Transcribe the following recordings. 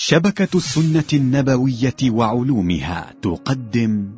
شبكة السنة النبوية وعلومها تقدم.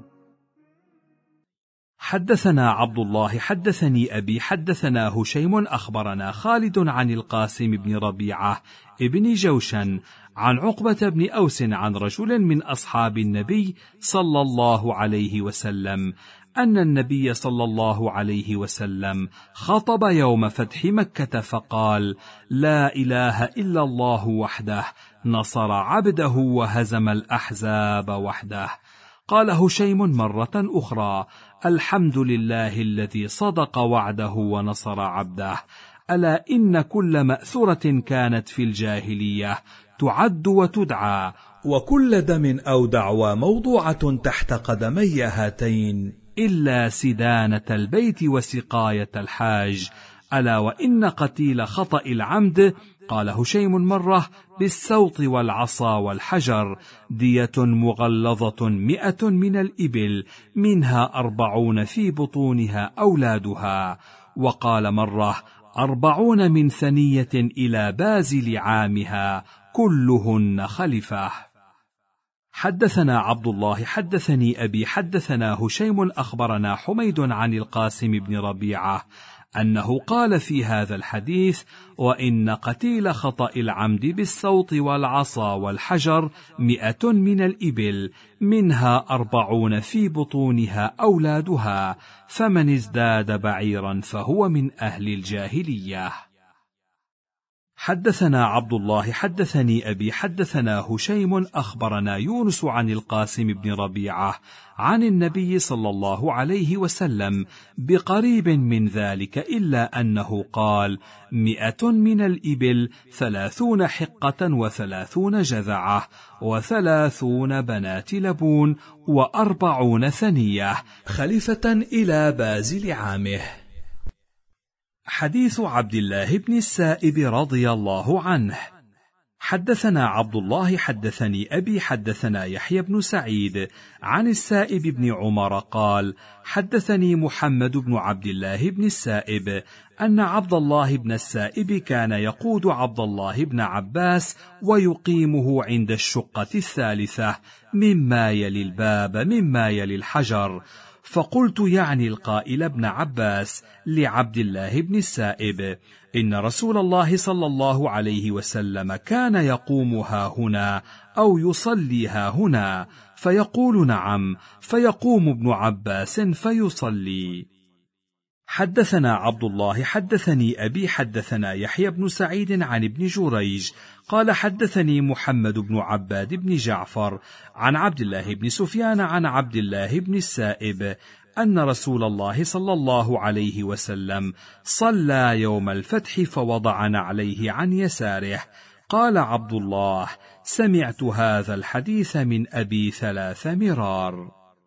حدثنا عبد الله حدثني أبي حدثنا هشيم أخبرنا خالد عن القاسم بن ربيعة ابن جوشن عن عقبة بن أوس عن رجل من أصحاب النبي صلى الله عليه وسلم أن النبي صلى الله عليه وسلم خطب يوم فتح مكة فقال: لا إله إلا الله وحده نصر عبده وهزم الأحزاب وحده. قال هشيم مرة أخرى: الحمد لله الذي صدق وعده ونصر عبده. ألا إن كل مأثورة كانت في الجاهلية تعد وتدعى، وكل دم أو دعوى موضوعة تحت قدمي هاتين إلا سدانة البيت وسقاية الحاج. ألا وإن قتيل خطأ العمد، قال هشيم مرة، بالسوط والعصا والحجر دية مغلظة 100 من الإبل، منها 40 في بطونها أولادها. وقال مرة 40 من ثنية إلى بازل عامها كلهن خلفة. حدثنا عبد الله حدثني أبي حدثنا هشيم أخبرنا حميد عن القاسم بن ربيعة أنه قال في هذا الحديث: وإن قتيل خطأ العمد بالسوط والعصا والحجر 100 من الإبل، منها 40 في بطونها أولادها، فمن ازداد بعيرا فهو من أهل الجاهلية. حدثنا عبد الله حدثني أبي حدثنا هشيم أخبرنا يونس عن القاسم بن ربيعة عن النبي صلى الله عليه وسلم بقريب من ذلك، إلا أنه قال: 100 من الإبل 30 حقة 30 جذعة 30 بنات لبون 40 ثنية خليفة إلى بازل عامه. حديث عبد الله بن السائب رضي الله عنه. حدثنا عبد الله حدثني أبي حدثنا يحيى بن سعيد عن السائب بن عمر قال: حدثني محمد بن عبد الله بن السائب أن عبد الله بن السائب كان يقود عبد الله بن عباس ويقيمه عند الشقة الثالثة مما يلي الباب مما يلي الحجر، فقلت يعني القائل ابن عباس لعبد الله بن السائب: إن رسول الله صلى الله عليه وسلم كان يقوم ها هنا أو يصلي ها هنا، فيقول: نعم، فيقوم ابن عباس فيصلي. حدثنا عبد الله حدثني أبي حدثنا يحيى بن سعيد عن ابن جريج قال: حدثني محمد بن عباد بن جعفر عن عبد الله بن سفيان عن عبد الله بن السائب أن رسول الله صلى الله عليه وسلم صلى يوم الفتح فوضع نعليه عن يساره. قال عبد الله: سمعت هذا الحديث من أبي 3 مرار.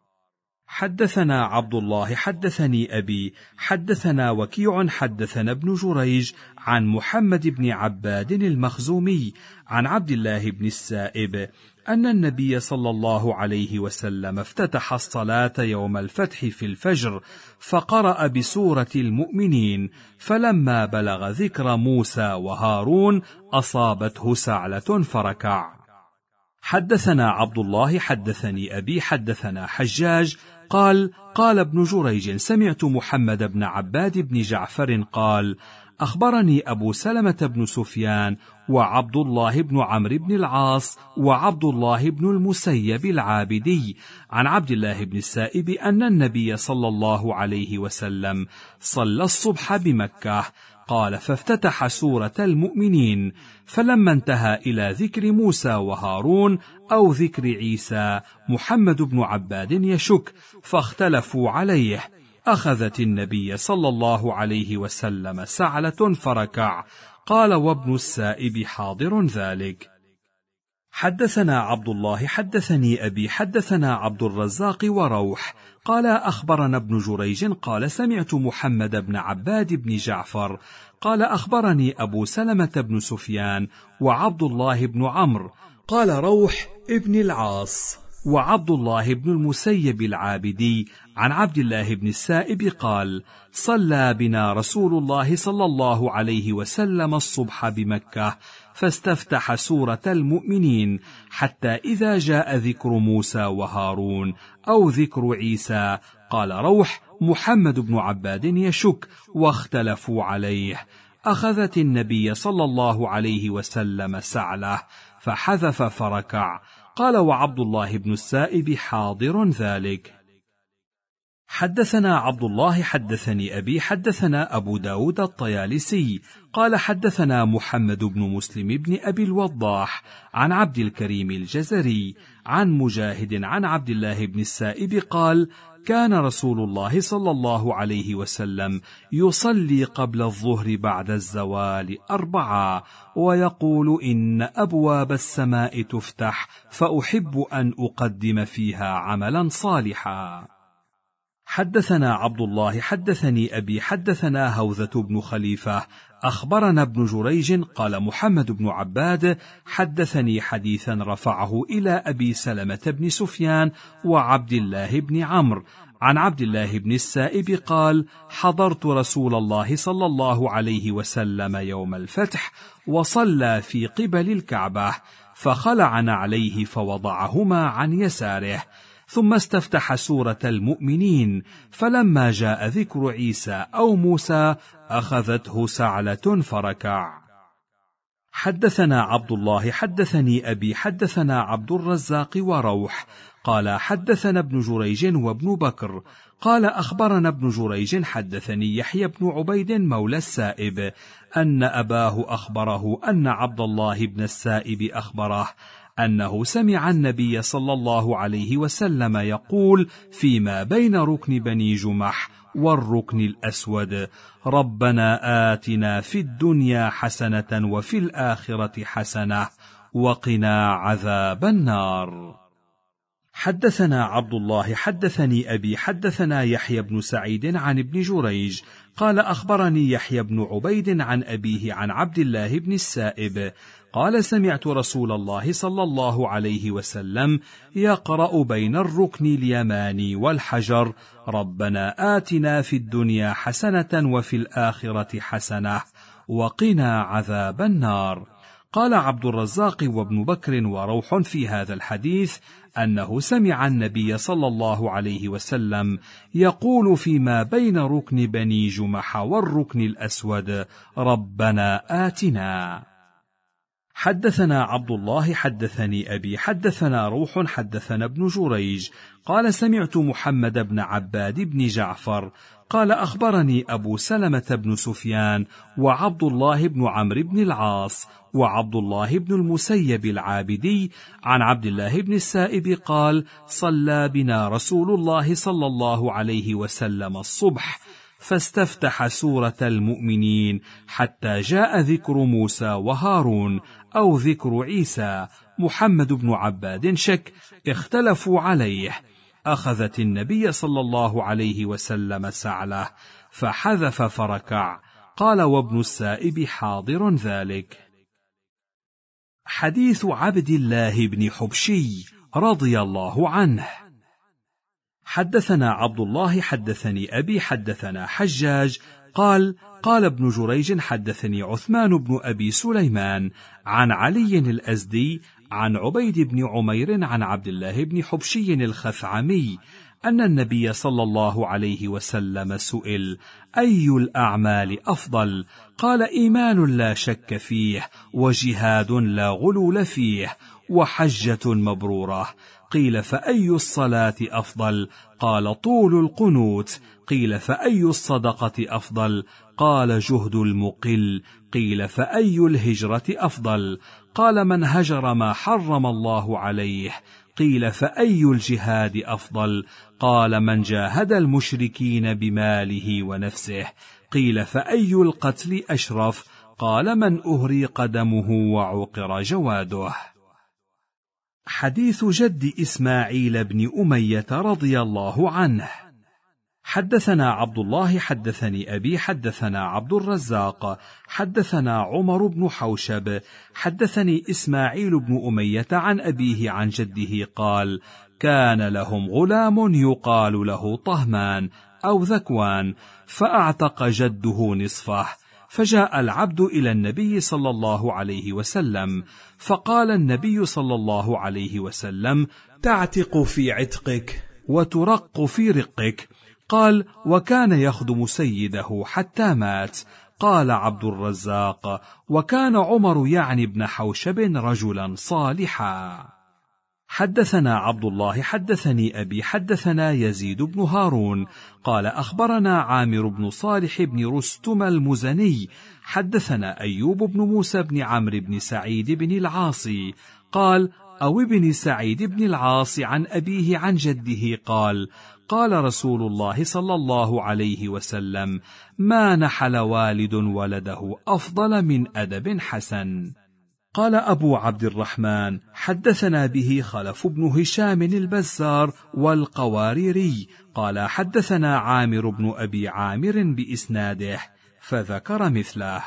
حدثنا عبد الله حدثني أبي حدثنا وكيع حدثنا ابن جريج عن محمد بن عباد المخزومي عن عبد الله بن السائب أن النبي صلى الله عليه وسلم افتتح الصلاة يوم الفتح في الفجر فقرأ بسورة المؤمنين، فلما بلغ ذكر موسى وهارون أصابته سعلة فركع. حدثنا عبد الله حدثني أبي حدثنا حجاج قال: قال ابن جريج: سمعت محمد بن عباد بن جعفر قال: أخبرني أبو سلمة بن سفيان وعبد الله بن عمرو بن العاص وعبد الله بن المسيب العابدي عن عبد الله بن السائب أن النبي صلى الله عليه وسلم صلى الصبح بمكة. قال: فافتتح سورة المؤمنين، فلما انتهى إلى ذكر موسى وهارون أو ذكر عيسى محمد بن عباد يشك، فاختلفوا عليه، أخذت النبي صلى الله عليه وسلم سعلة فركع. قال: وابن السائب حاضر ذلك. حدثنا عبد الله حدثني أبي حدثنا عبد الرزاق وروح قال: أخبرنا ابن جريج قال: سمعت محمد بن عباد بن جعفر قال: أخبرني أبو سلمة بن سفيان وعبد الله بن عمرو قال: روح ابن العاص وعبد الله بن المسيب العابدي عن عبد الله بن السائب قال: صلى بنا رسول الله صلى الله عليه وسلم الصبح بمكة، فاستفتح سورة المؤمنين حتى إذا جاء ذكر موسى وهارون أو ذكر عيسى قال روح: محمد بن عباد يشك، واختلفوا عليه. أخذت النبي صلى الله عليه وسلم سعله فحذف فركع. قال وعبد الله بن السائب حاضر ذلك. حدثنا عبد الله حدثني أبي حدثنا أبو داود الطيالسي قال حدثنا محمد بن مسلم بن أبي الوضاح عن عبد الكريم الجزري عن مجاهد عن عبد الله بن السائب قال: كان رسول الله صلى الله عليه وسلم يصلي قبل الظهر بعد الزوال 4 ويقول: إن أبواب السماء تفتح فأحب أن أقدم فيها عملا صالحا. حدثنا عبد الله حدثني أبي حدثنا هوذة بن خليفة أخبرنا ابن جريج قال محمد بن عباد حدثني حديثا رفعه إلى أبي سلمة بن سفيان وعبد الله بن عمرو عن عبد الله بن السائب قال: حضرت رسول الله صلى الله عليه وسلم يوم الفتح وصلى في قبل الكعبة، فخلع نعليه فوضعهما عن يساره، ثم استفتح سورة المؤمنين، فلما جاء ذكر عيسى أو موسى أخذته سعلة فركع. حدثنا عبد الله حدثني أبي حدثنا عبد الرزاق وروح قال حدثنا ابن جريج وابن بكر قال أخبرنا ابن جريج حدثني يحيى بن عبيد مولى السائب أن أباه أخبره أن عبد الله بن السائب أخبره أنه سمع النبي صلى الله عليه وسلم يقول فيما بين ركن بني جمح والركن الأسود: ربنا آتنا في الدنيا حسنة وفي الآخرة حسنة وقنا عذاب النار. حدثنا عبد الله حدثني أبي حدثنا يحيى بن سعيد عن ابن جريج قال أخبرني يحيى بن عبيد عن أبيه عن عبد الله بن السائب قال: سمعت رسول الله صلى الله عليه وسلم يقرأ بين الركن اليماني والحجر: ربنا آتنا في الدنيا حسنة وفي الآخرة حسنة وقنا عذاب النار. قال عبد الرزاق وابن بكر وروح في هذا الحديث أنه سمع النبي صلى الله عليه وسلم يقول فيما بين ركن بني جمح والركن الأسود: ربنا آتنا. حدثنا عبد الله حدثني أبي حدثنا روح حدثنا ابن جريج قال سمعت محمد بن عباد بن جعفر قال أخبرني أبو سلمة بن سفيان وعبد الله بن عمرو بن العاص وعبد الله بن المسيب العابدي عن عبد الله بن السائب قال: صلى بنا رسول الله صلى الله عليه وسلم الصبح، فاستفتح سورة المؤمنين حتى جاء ذكر موسى وهارون أو ذكر عيسى. محمد بن عباد شك، اختلفوا عليه. أخذت النبي صلى الله عليه وسلم سعله فحذف فركع. قال وابن السائب حاضر ذلك. حديث عبد الله بن حبشي رضي الله عنه. حدثنا عبد الله حدثني أبي حدثنا حجاج قال ابن جريج حدثني عثمان بن أبي سليمان عن علي الأزدي عن عبيد بن عمير عن عبد الله بن حبشي الخثعمي أن النبي صلى الله عليه وسلم سئل: أي الأعمال أفضل؟ قال: إيمان لا شك فيه، وجهاد لا غلول فيه، وحجة مبرورة. قيل: فأي الصلاة أفضل؟ قال: طول القنوت. قيل: فأي الصدقة أفضل؟ قال: جهد المقل. قيل: فأي الهجرة أفضل؟ قال: من هجر ما حرم الله عليه. قيل: فأي الجهاد أفضل؟ قال: من جاهد المشركين بماله ونفسه. قيل: فأي القتل أشرف؟ قال: من أهري قدمه وعقر جواده. حديث جد إسماعيل بن أمية رضي الله عنه. حدثنا عبد الله حدثني أبي حدثنا عبد الرزاق حدثنا عمر بن حوشب حدثني إسماعيل بن أمية عن أبيه عن جده قال: كان لهم غلام يقال له طهمان أو ذكوان، فأعتق جده نصفه، فجاء العبد إلى النبي صلى الله عليه وسلم، فقال النبي صلى الله عليه وسلم: تعتق في عتقك وترق في رقك. قال: وكان يخدم سيده حتى مات. قال عبد الرزاق: وكان عمر يعني ابن حوشب رجلا صالحا. حدثنا عبد الله حدثني أبي حدثنا يزيد بن هارون قال: أخبرنا عامر بن صالح بن رستم المزني حدثنا أيوب بن موسى بن عمرو بن سعيد بن العاصي قال: أو ابن سعيد بن العاص عن أبيه عن جده قال: قال رسول الله صلى الله عليه وسلم: ما نحل والد ولده أفضل من أدب حسن. قال أبو عبد الرحمن: حدثنا به خلف بن هشام البزار والقواريري قال: حدثنا عامر بن أبي عامر بإسناده، فذكر مثله.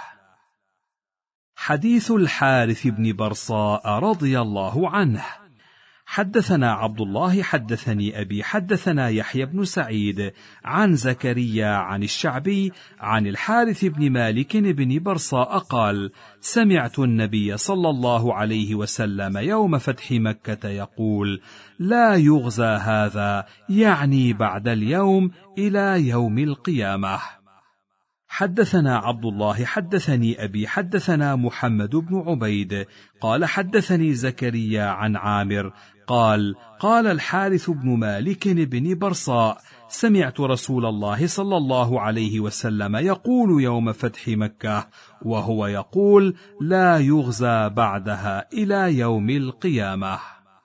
حديث الحارث بن برصاء رضي الله عنه. حدثنا عبد الله حدثني أبي حدثنا يحيى بن سعيد عن زكريا عن الشعبي عن الحارث بن مالك بن برصاء قال: سمعت النبي صلى الله عليه وسلم يوم فتح مكة يقول: لا يغزى هذا، يعني بعد اليوم، إلى يوم القيامة. حدثنا عبد الله حدثني أبي حدثنا محمد بن عبيد قال: حدثني زكريا عن عامر قال: قال الحارث بن مالك بن برصاء: سمعت رسول الله صلى الله عليه وسلم يقول يوم فتح مكة، وهو يقول: لا يغزى بعدها إلى يوم القيامة.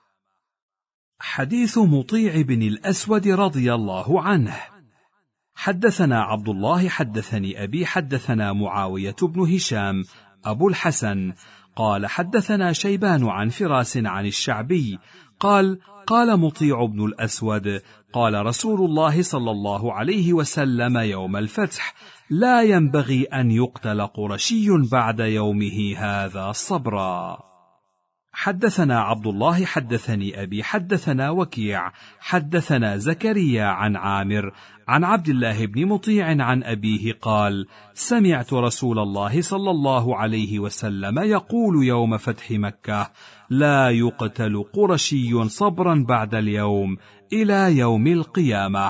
حديث مطيع بن الأسود رضي الله عنه. حدثنا عبد الله حدثني أبي حدثنا معاوية بن هشام أبو الحسن قال: حدثنا شيبان عن فراس عن الشعبي قال: قال مطيع بن الأسود: قال رسول الله صلى الله عليه وسلم يوم الفتح: لا ينبغي أن يقتل قرشي بعد يومه هذا صبرا. حدثنا عبد الله حدثني أبي حدثنا وكيع حدثنا زكريا عن عامر عن عبد الله بن مطيع عن أبيه قال: سمعت رسول الله صلى الله عليه وسلم يقول يوم فتح مكة: لا يقتل قرشي صبرا بعد اليوم إلى يوم القيامة.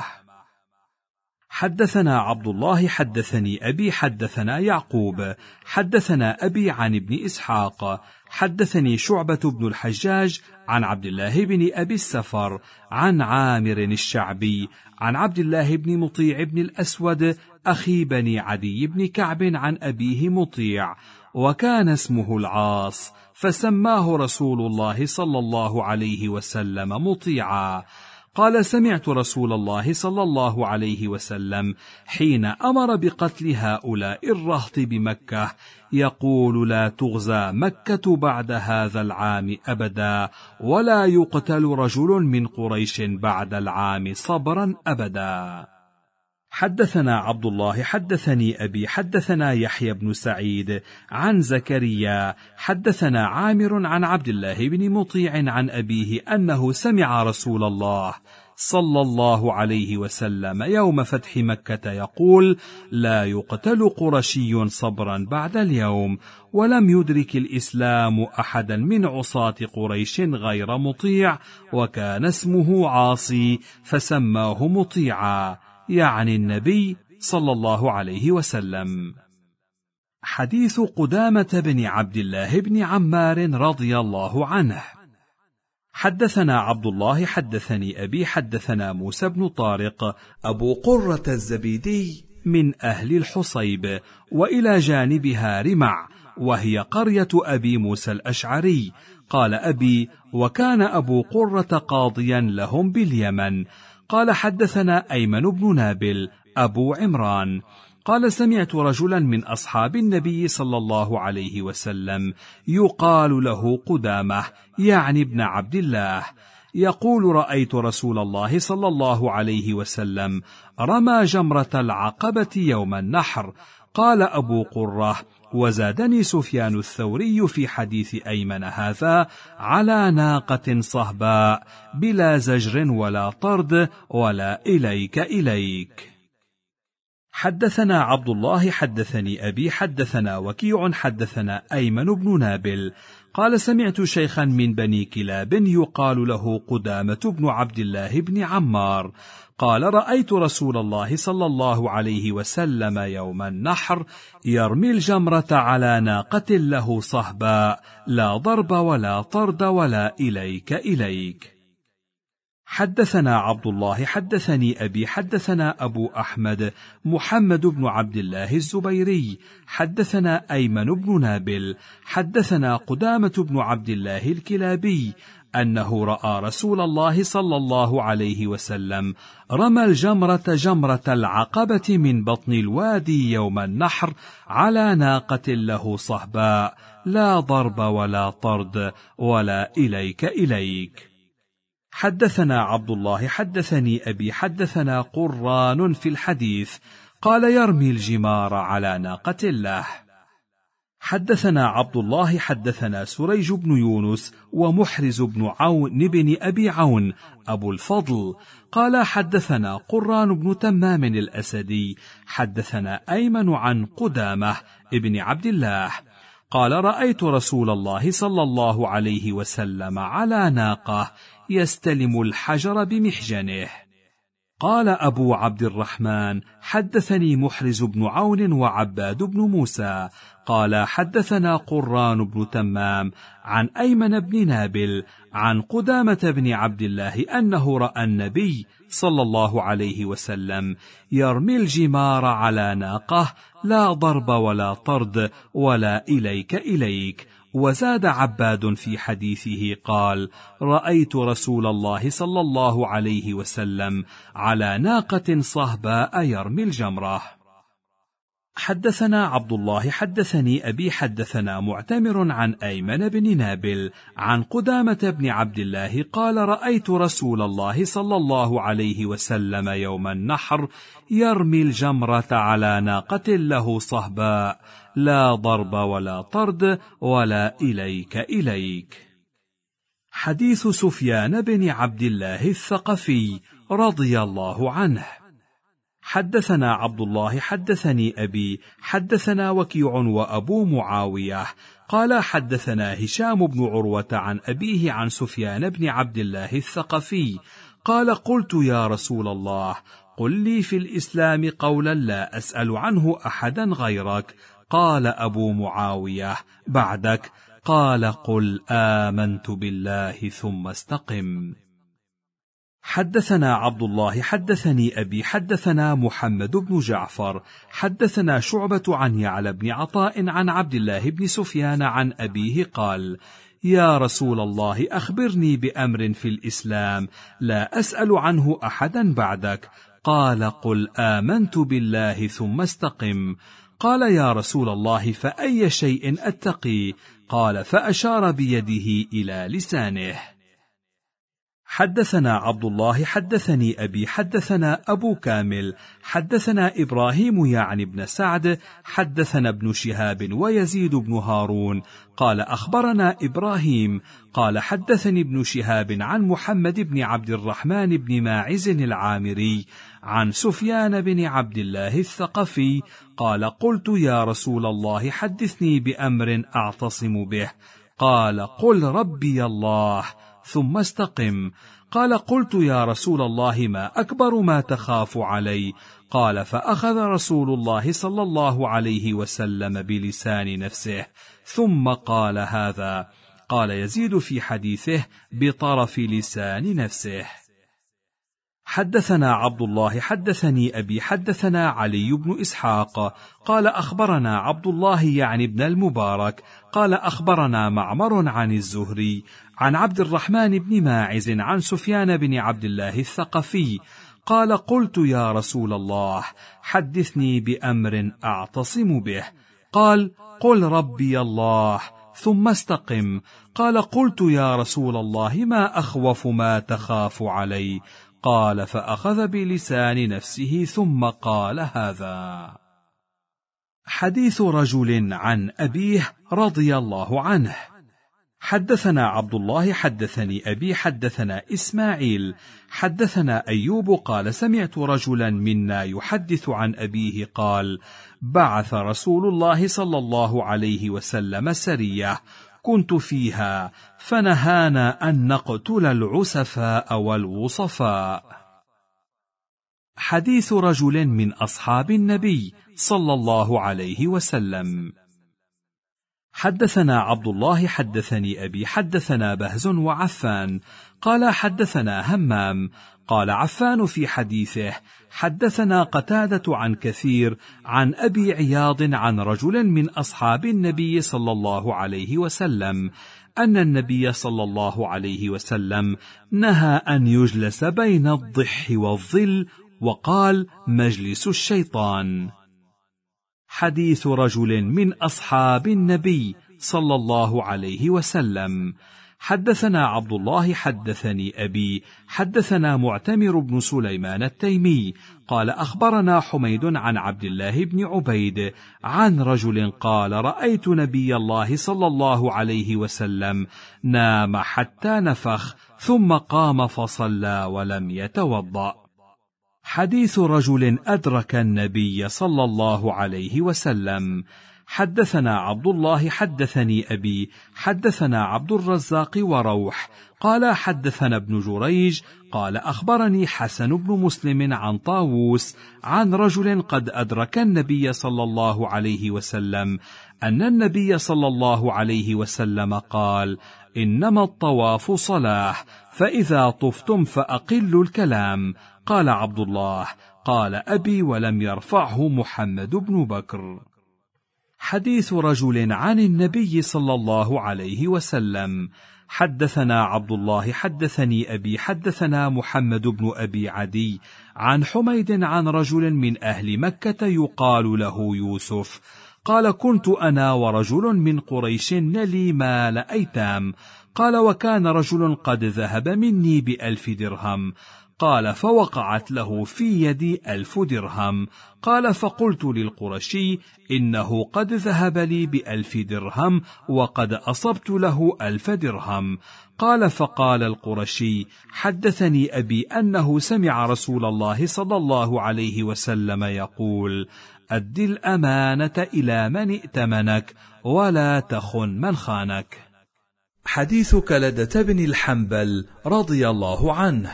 حدثنا عبد الله حدثني أبي حدثنا يعقوب حدثنا أبي عن ابن إسحاق حدثني شعبة بن الحجاج عن عبد الله بن أبي السفر عن عامر الشعبي عن عبد الله بن مطيع بن الأسود أخي بني عدي بن كعب عن أبيه مطيع، وكان اسمه العاص، فسماه رسول الله صلى الله عليه وسلم مطيعا. قال: سمعت رسول الله صلى الله عليه وسلم حين أمر بقتل هؤلاء الرهط بمكة يقول: لا تغزى مكة بعد هذا العام أبدا، ولا يقتل رجل من قريش بعد العام صبرا أبدا. حدثنا عبد الله حدثني أبي حدثنا يحيى بن سعيد عن زكريا حدثنا عامر عن عبد الله بن مطيع عن أبيه أنه سمع رسول الله صلى الله عليه وسلم يوم فتح مكة يقول: لا يقتل قرشي صبرا بعد اليوم، ولم يدرك الإسلام أحدا من عصاة قريش غير مطيع، وكان اسمه عاصي، فسماه مطيعا، يعني النبي صلى الله عليه وسلم. حديث قدامة بن عبد الله بن عمار رضي الله عنه. حدثنا عبد الله حدثني أبي حدثنا موسى بن طارق أبو قرة الزبيدي من أهل الحصيب، وإلى جانبها رمع، وهي قرية أبي موسى الأشعري. قال أبي: وكان أبو قرة قاضيا لهم باليمن. قال: حدثنا أيمن بن نابل أبو عمران قال: سمعت رجلا من أصحاب النبي صلى الله عليه وسلم يقال له قدامة، يعني ابن عبد الله، يقول: رأيت رسول الله صلى الله عليه وسلم رمى جمرة العقبة يوم النحر. قال أبو قرة: وزادني سفيان الثوري في حديث أيمن هذا: على ناقة صهباء بلا زجر ولا طرد ولا إليك إليك. حدثنا عبد الله حدثني أبي حدثنا وكيع حدثنا أيمن بن نابل قال: سمعت شيخا من بني كلاب يقال له قدامة بن عبد الله بن عمار قال: رأيت رسول الله صلى الله عليه وسلم يوم النحر يرمي الجمرة على ناقة له صهباء لا ضرب ولا طرد ولا إليك إليك. حدثنا عبد الله حدثني أبي حدثنا أبو أحمد محمد بن عبد الله الزبيري حدثنا أيمن بن نابل حدثنا قدامة بن عبد الله الكلابي أنه رأى رسول الله صلى الله عليه وسلم رمى الجمرة جمرة العقبة من بطن الوادي يوم النحر على ناقة له صهباء لا ضرب ولا طرد ولا إليك إليك. حدثنا عبد الله حدثني أبي حدثنا قران في الحديث قال: يرمي الجمار على ناقة له. حدثنا عبد الله حدثنا سريج بن يونس ومحرز بن عون بن أبي عون أبو الفضل قال: حدثنا قران بن تمام الأسدي حدثنا أيمن عن قدامة ابن عبد الله قال: رأيت رسول الله صلى الله عليه وسلم على ناقة يستلم الحجر بمحجنه. قال أبو عبد الرحمن: حدثني محرز بن عون وعباد بن موسى قال: حدثنا قران بن تمام عن أيمن بن نابل عن قدامة بن عبد الله أنه رأى النبي صلى الله عليه وسلم يرمي الجمار على ناقة لا ضرب ولا طرد ولا إليك إليك. وزاد عباد في حديثه قال: رأيت رسول الله صلى الله عليه وسلم على ناقة صهباء يرمي الجمرة. حدثنا عبد الله حدثني أبي حدثنا معتمر عن أيمن بن نابل عن قدامة بن عبد الله قال: رأيت رسول الله صلى الله عليه وسلم يوم النحر يرمي الجمرة على ناقة له صهباء لا ضرب ولا طرد ولا إليك إليك. حديث سفيان بن عبد الله الثقفي رضي الله عنه. حدثنا عبد الله حدثني أبي حدثنا وكيع وأبو معاوية قال: حدثنا هشام بن عروة عن أبيه عن سفيان بن عبد الله الثقفي قال: قلت: يا رسول الله، قل لي في الإسلام قولا لا أسأل عنه أحدا غيرك. قال أبو معاوية: بعدك. قال: قل آمنت بالله ثم استقم. حدثنا عبد الله حدثني أبي حدثنا محمد بن جعفر حدثنا شعبة عن يعلى بن عطاء عن عبد الله بن سفيان عن أبيه قال: يا رسول الله، أخبرني بأمر في الإسلام لا أسأل عنه أحدا بعدك. قال: قل آمنت بالله ثم استقم. قال: يا رسول الله، فأي شيء أتقي؟ قال: فأشار بيده إلى لسانه. حدثنا عبد الله حدثني أبي حدثنا أبو كامل حدثنا إبراهيم يعني بن سعد حدثنا ابن شهاب ويزيد بن هارون قال: أخبرنا إبراهيم قال: حدثني ابن شهاب عن محمد بن عبد الرحمن بن ماعز العامري عن سفيان بن عبد الله الثقفي قال: قلت: يا رسول الله، حدثني بأمر أعتصم به. قال: قل ربي الله ثم استقم. قال: قلت: يا رسول الله، ما أكبر ما تخاف علي؟ قال: فأخذ رسول الله صلى الله عليه وسلم بلسان نفسه ثم قال هذا. قال يزيد في حديثه: بطرف لسان نفسه. حدثنا عبد الله حدثني أبي حدثنا علي بن إسحاق قال: أخبرنا عبد الله يعني بن المبارك قال: أخبرنا معمر عن الزهري عن عبد الرحمن بن ماعز عن سفيان بن عبد الله الثقفي قال: قلت: يا رسول الله، حدثني بأمر أعتصم به. قال: قل ربي الله ثم استقم. قال: قلت: يا رسول الله، ما أخوف ما تخاف علي؟ قال: فأخذ بلسان نفسه ثم قال هذا. حديث رجل عن أبيه رضي الله عنه. حدثنا عبد الله حدثني أبي حدثنا إسماعيل حدثنا أيوب قال: سمعت رجلا منا يحدث عن أبيه قال: بعث رسول الله صلى الله عليه وسلم سرية كنت فيها فنهانا أن نقتل العسفاء والوصفاء. حديث رجل من أصحاب النبي صلى الله عليه وسلم. حدثنا عبد الله حدثني أبي حدثنا بهز وعفان قال: حدثنا همام قال عفان في حديثه: حدثنا قتادة عن كثير عن أبي عياض عن رجل من أصحاب النبي صلى الله عليه وسلم أن النبي صلى الله عليه وسلم نهى أن يجلس بين الضح والظل، وقال: مجلس الشيطان. حديث رجل من أصحاب النبي صلى الله عليه وسلم. حدثنا عبد الله حدثني أبي حدثنا معتمر بن سليمان التيمي قال: أخبرنا حميد عن عبد الله بن عبيد عن رجل قال: رأيت نبي الله صلى الله عليه وسلم نام حتى نفخ ثم قام فصلى ولم يتوضأ. حديث رجل أدرك النبي صلى الله عليه وسلم. حدثنا عبد الله حدثني أبي حدثنا عبد الرزاق وروح قال: حدثنا ابن جريج قال: أخبرني حسن بن مسلم عن طاووس عن رجل قد أدرك النبي صلى الله عليه وسلم أن النبي صلى الله عليه وسلم قال: إنما الطواف صلاة، فإذا طفتم فأقلوا الكلام. قال عبد الله: قال أبي ولم يرفعه محمد بن بكر. حديث رجل عن النبي صلى الله عليه وسلم. حدثنا عبد الله حدثني أبي حدثنا محمد بن أبي عدي عن حميد عن رجل من أهل مكة يقال له يوسف قال: كنت أنا ورجل من قريش نلي مال أيتام. قال: وكان رجل قد ذهب مني ب1,000 درهم. قال: فوقعت له في يدي 1,000 درهم. قال: فقلت للقرشي: إنه قد ذهب لي ب1,000 درهم وقد أصبت له 1,000 درهم. قال: فقال القرشي: حدثني أبي أنه سمع رسول الله صلى الله عليه وسلم يقول: أد الأمانة إلى من ائتمنك ولا تخن من خانك. حديث كلدة بن الحنبل رضي الله عنه.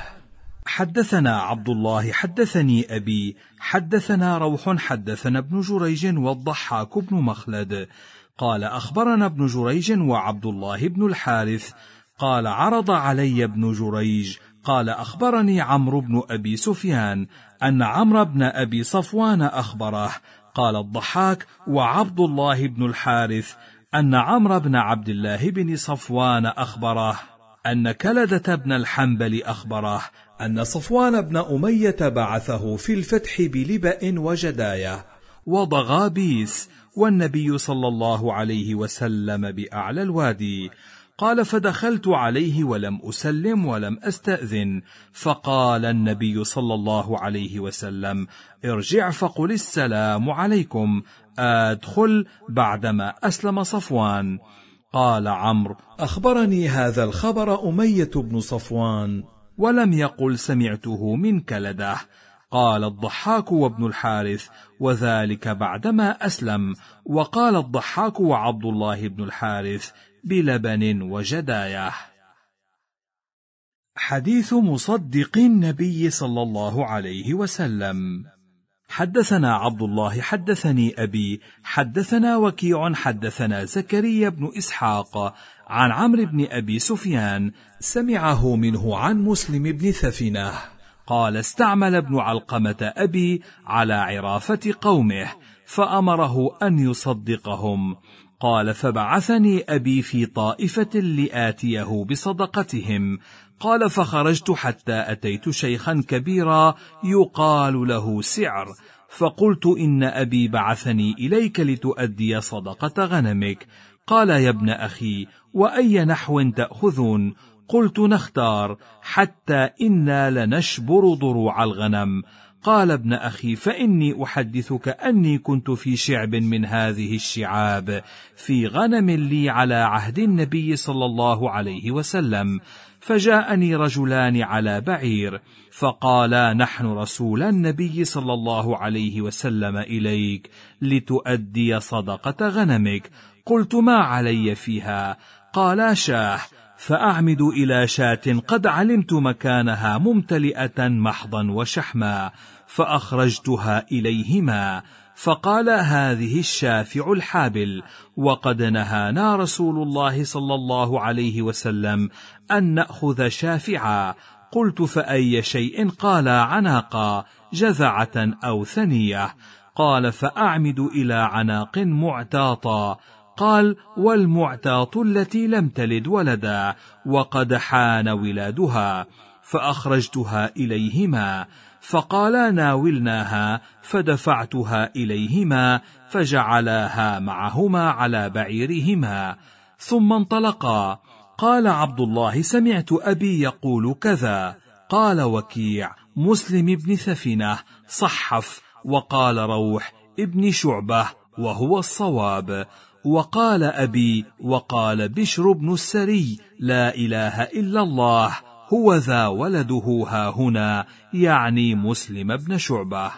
حدثنا عبد الله حدثني أبي حدثنا روح حدثنا ابن جريج والضحاك بن مخلد قال: أخبرنا ابن جريج وعبد الله بن الحارث قال: عرض علي ابن جريج قال: أخبرني عمرو بن أبي سفيان أن عمرو بن أبي صفوان أخبره. قال الضحاك وعبد الله بن الحارث أن عمرو بن عبد الله بن صفوان أخبره أن كلدة بن الحنبل أخبره أن صفوان بن أمية بعثه في الفتح بلبأ وجداية وضغابيس، والنبي صلى الله عليه وسلم بأعلى الوادي. قال: فدخلت عليه ولم أسلم ولم أستأذن، فقال النبي صلى الله عليه وسلم: ارجع فقل السلام عليكم، أدخل بعدما أسلم صفوان. قال عمرو: أخبرني هذا الخبر أمية بن صفوان، ولم يقل سمعته من كلده. قال الضحاك وابن الحارث: وذلك بعدما أسلم. وقال الضحاك وعبد الله بن الحارث: بلبن وجداية. حديث مصدق النبي صلى الله عليه وسلم. حدثنا عبد الله حدثني أبي حدثنا وكيع حدثنا زكريا بن إسحاق عن عمرو بن أبي سفيان سمعه منه عن مسلم بن ثفنة قال: استعمل ابن علقمة أبي على عرافة قومه فأمره أن يصدقهم. قال: فبعثني أبي في طائفة لآتيه بصدقتهم. قال: فخرجت حتى أتيت شيخا كبيرا يقال له سعر، فقلت: إن أبي بعثني إليك لتؤدي صدقة غنمك. قال: يا ابن أخي، وأي نحو تأخذون؟ قلت: نختار، حتى إنا لنشبر ضروع الغنم. قال: ابن أخي، فإني أحدثك أني كنت في شعب من هذه الشعاب في غنم لي على عهد النبي صلى الله عليه وسلم، فجاءني رجلان على بعير، فقالا: نحن رسول النبي صلى الله عليه وسلم إليك لتؤدي صدقة غنمك. قلت: ما علي فيها؟ قالا: شاه. فأعمد إلى شاة قد علمت مكانها ممتلئة محضا وشحما، فأخرجتها إليهما، فقال: هذه الشافع الحابل، وقد نهانا رسول الله صلى الله عليه وسلم أن نأخذ شافعا. قلت: فأي شيء؟ قال: عناقا، جذعة أو ثنية. قال: فأعمد إلى عناق معتاطا. قال: والمعتاط التي لم تلد ولدا وقد حان ولادها. فأخرجتها إليهما، فقالا: ناولناها، فدفعتها إليهما، فجعلاها معهما على بعيرهما، ثم انطلقا. قال عبد الله: سمعت أبي يقول كذا. قال وكيع: مسلم بن ثفنة صحف، وقال روح ابن شعبة وهو الصواب. وقال أبي وقال بشر بن السري: لا إله إلا الله، هو ذا ولده هاهنا، يعني مسلم بن شعبة.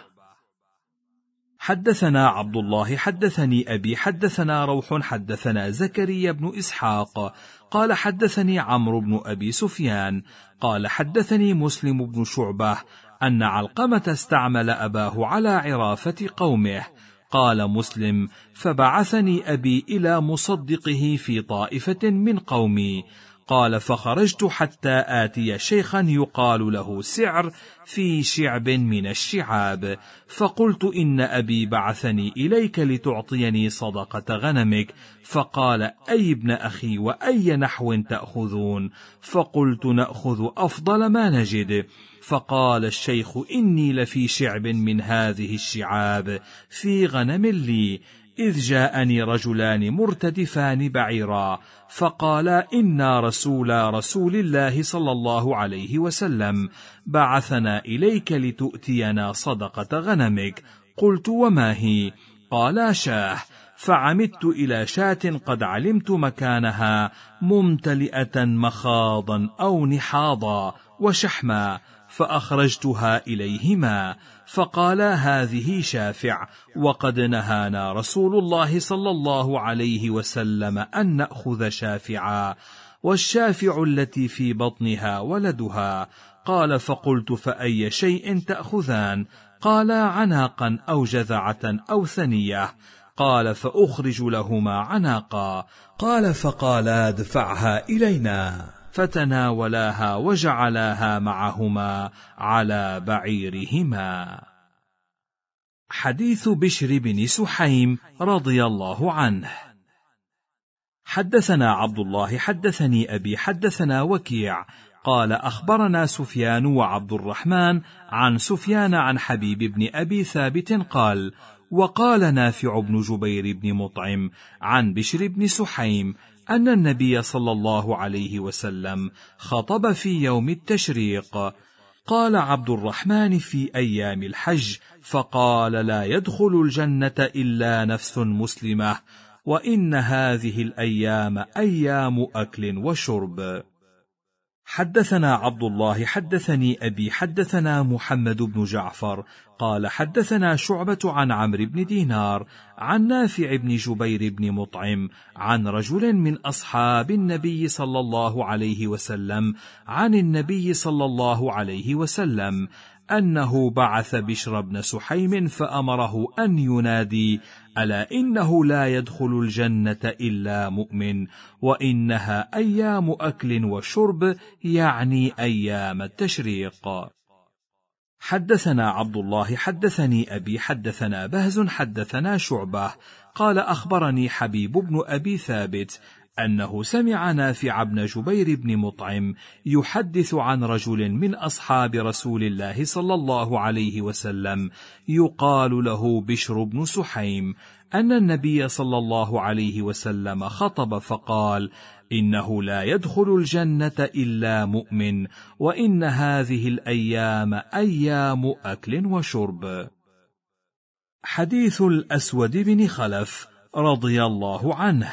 حدثنا عبد الله حدثني أبي حدثنا روح حدثنا زكريا بن إسحاق قال حدثني عمرو بن أبي سفيان قال حدثني مسلم بن شعبة أن علقمة استعمل أباه على عرافة قومه. قال مسلم: فبعثني أبي إلى مصدقه في طائفة من قومي. قال: فخرجت حتى آتي شيخا يقال له سعر في شعب من الشعاب، فقلت: إن أبي بعثني إليك لتعطيني صدقة غنمك. فقال: أي ابن أخي، وأي نحو تأخذون؟ فقلت: نأخذ أفضل ما نجد. فقال الشيخ: إني لفي شعب من هذه الشعاب في غنم لي، إذ جاءني رجلان مرتدفان بعيرا، فقالا: إنا رسول الله صلى الله عليه وسلم بعثنا إليك لتؤتينا صدقة غنمك. قلت: وما هي؟ قالا: شاه. فعمدت إلى شاة قد علمت مكانها ممتلئة مخاضا أو نحاضا وشحما، فأخرجتها إليهما، فقالا: هذه شافع، وقد نهانا رسول الله صلى الله عليه وسلم أن نأخذ شافعا، والشافع التي في بطنها ولدها. قال: فقلت: فأي شيء تأخذان؟ قالا: عناقا أو جذعة أو ثنية. قال: فأخرج لهما عناقا. قال: فقالا: ادفعها إلينا. فتناولاها وجعلاها معهما على بعيرهما. حديث بشر بن سحيم رضي الله عنه. حدثنا عبد الله حدثني أبي حدثنا وكيع قال: أخبرنا سفيان وعبد الرحمن عن سفيان عن حبيب بن أبي ثابت قال: وقال نافع بن جبير بن مطعم عن بشر بن سحيم أن النبي صلى الله عليه وسلم خطب في يوم التشريق. قال عبد الرحمن: في أيام الحج، فقال: لا يدخل الجنة إلا نفس مسلمة، وإن هذه الأيام أيام أكل وشرب. حدثنا عبد الله حدثني أبي حدثنا محمد بن جعفر قال حدثنا شعبة عن عمرو بن دينار عن نافع بن جبير بن مطعم عن رجل من أصحاب النبي صلى الله عليه وسلم عن النبي صلى الله عليه وسلم أنه بعث بشر بن سحيم فأمره أن ينادي: ألا إنه لا يدخل الجنة إلا مؤمن، وإنها أيام أكل وشرب، يعني أيام التشريق. حدثنا عبد الله حدثني أبي حدثنا بهز حدثنا شعبة قال: أخبرني حبيب بن أبي ثابت أنه سمع نافع بن جبير بن مطعم يحدث عن رجل من أصحاب رسول الله صلى الله عليه وسلم يقال له بشر بن سحيم أن النبي صلى الله عليه وسلم خطب فقال: إنه لا يدخل الجنة إلا مؤمن، وإن هذه الأيام أيام أكل وشرب. حديث الأسود بن خلف رضي الله عنه.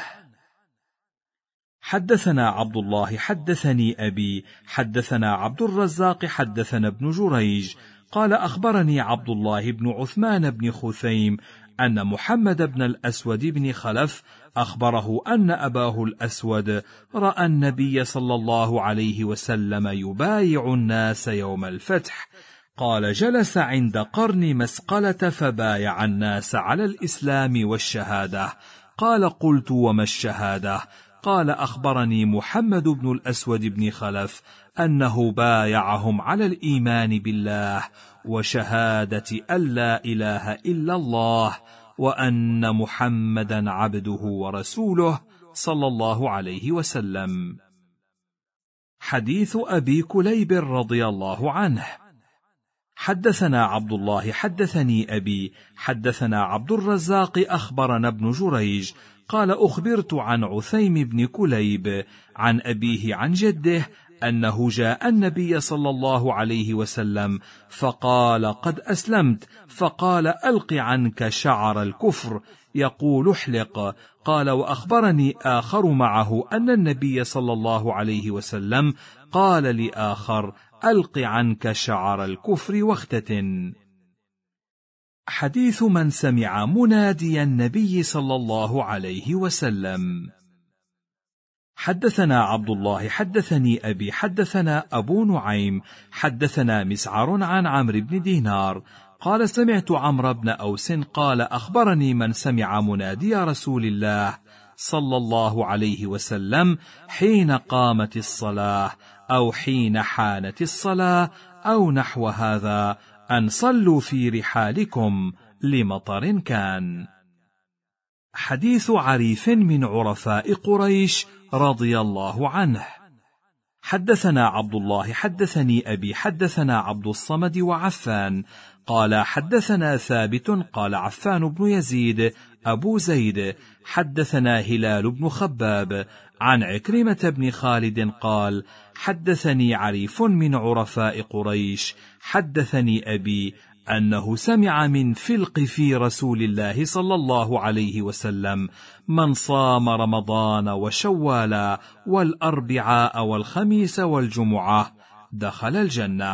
حدثنا عبد الله حدثني أبي حدثنا عبد الرزاق حدثنا ابن جريج قال أخبرني عبد الله بن عثمان بن خثيم أن محمد بن الأسود بن خلف أخبره أن أباه الأسود رأى النبي صلى الله عليه وسلم يبايع الناس يوم الفتح. قال: جلس عند قرن مسقلة فبايع الناس على الإسلام والشهادة. قال: قلت: وما الشهادة؟ قال: أخبرني محمد بن الأسود بن خلف أنه بايعهم على الإيمان بالله وشهادة أن لا إله إلا الله وأن محمدا عبده ورسوله صلى الله عليه وسلم. حديث أبي كليب رضي الله عنه. حدثنا عبد الله حدثني أبي حدثنا عبد الرزاق أخبرنا ابن جريج قال: أخبرت عن عثيم بن كليب عن أبيه عن جده أنه جاء النبي صلى الله عليه وسلم فقال: قد أسلمت. فقال: ألق عنك شعر الكفر، يقول: احلق. قال: وأخبرني آخر معه أن النبي صلى الله عليه وسلم قال لآخر: ألق عنك شعر الكفر واختتن. حديث من سمع منادي النبي صلى الله عليه وسلم. حدثنا عبد الله حدثني أبي حدثنا أبو نعيم حدثنا مسعر عن عمرو بن دينار قال: سمعت عمرو بن أوس قال: أخبرني من سمع منادي رسول الله صلى الله عليه وسلم حين قامت الصلاة أو حين حانت الصلاة أو نحو هذا أن صلوا في رحالكم لمطر كان. حديث عريف من عرفاء قريش رضي الله عنه. حدثنا عبد الله حدثني أبي حدثنا عبد الصمد وعفان قال: حدثنا ثابت قال عفان بن يزيد أبو زيد حدثنا هلال بن خباب عن عكرمة بن خالد قال: حدثني عريف من عرفاء قريش حدثني أبي أنه سمع من فلق في رسول الله صلى الله عليه وسلم: من صام رمضان وشوالا والأربعاء والخميس والجمعة دخل الجنة.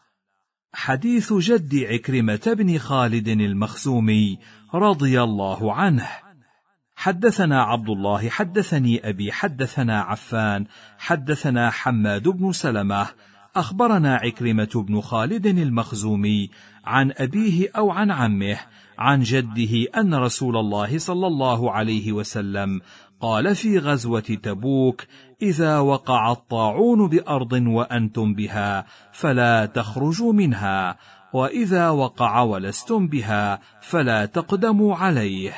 حديث جد عكرمة بن خالد المخزومي رضي الله عنه. حدثنا عبد الله حدثني أبي حدثنا عفان حدثنا حماد بن سلمة أخبرنا عكرمة بن خالد المخزومي عن أبيه أو عن عمه عن جده أن رسول الله صلى الله عليه وسلم قال في غزوة تبوك: إذا وقع الطاعون بأرض وأنتم بها فلا تخرجوا منها، وإذا وقع ولستم بها فلا تقدموا عليه.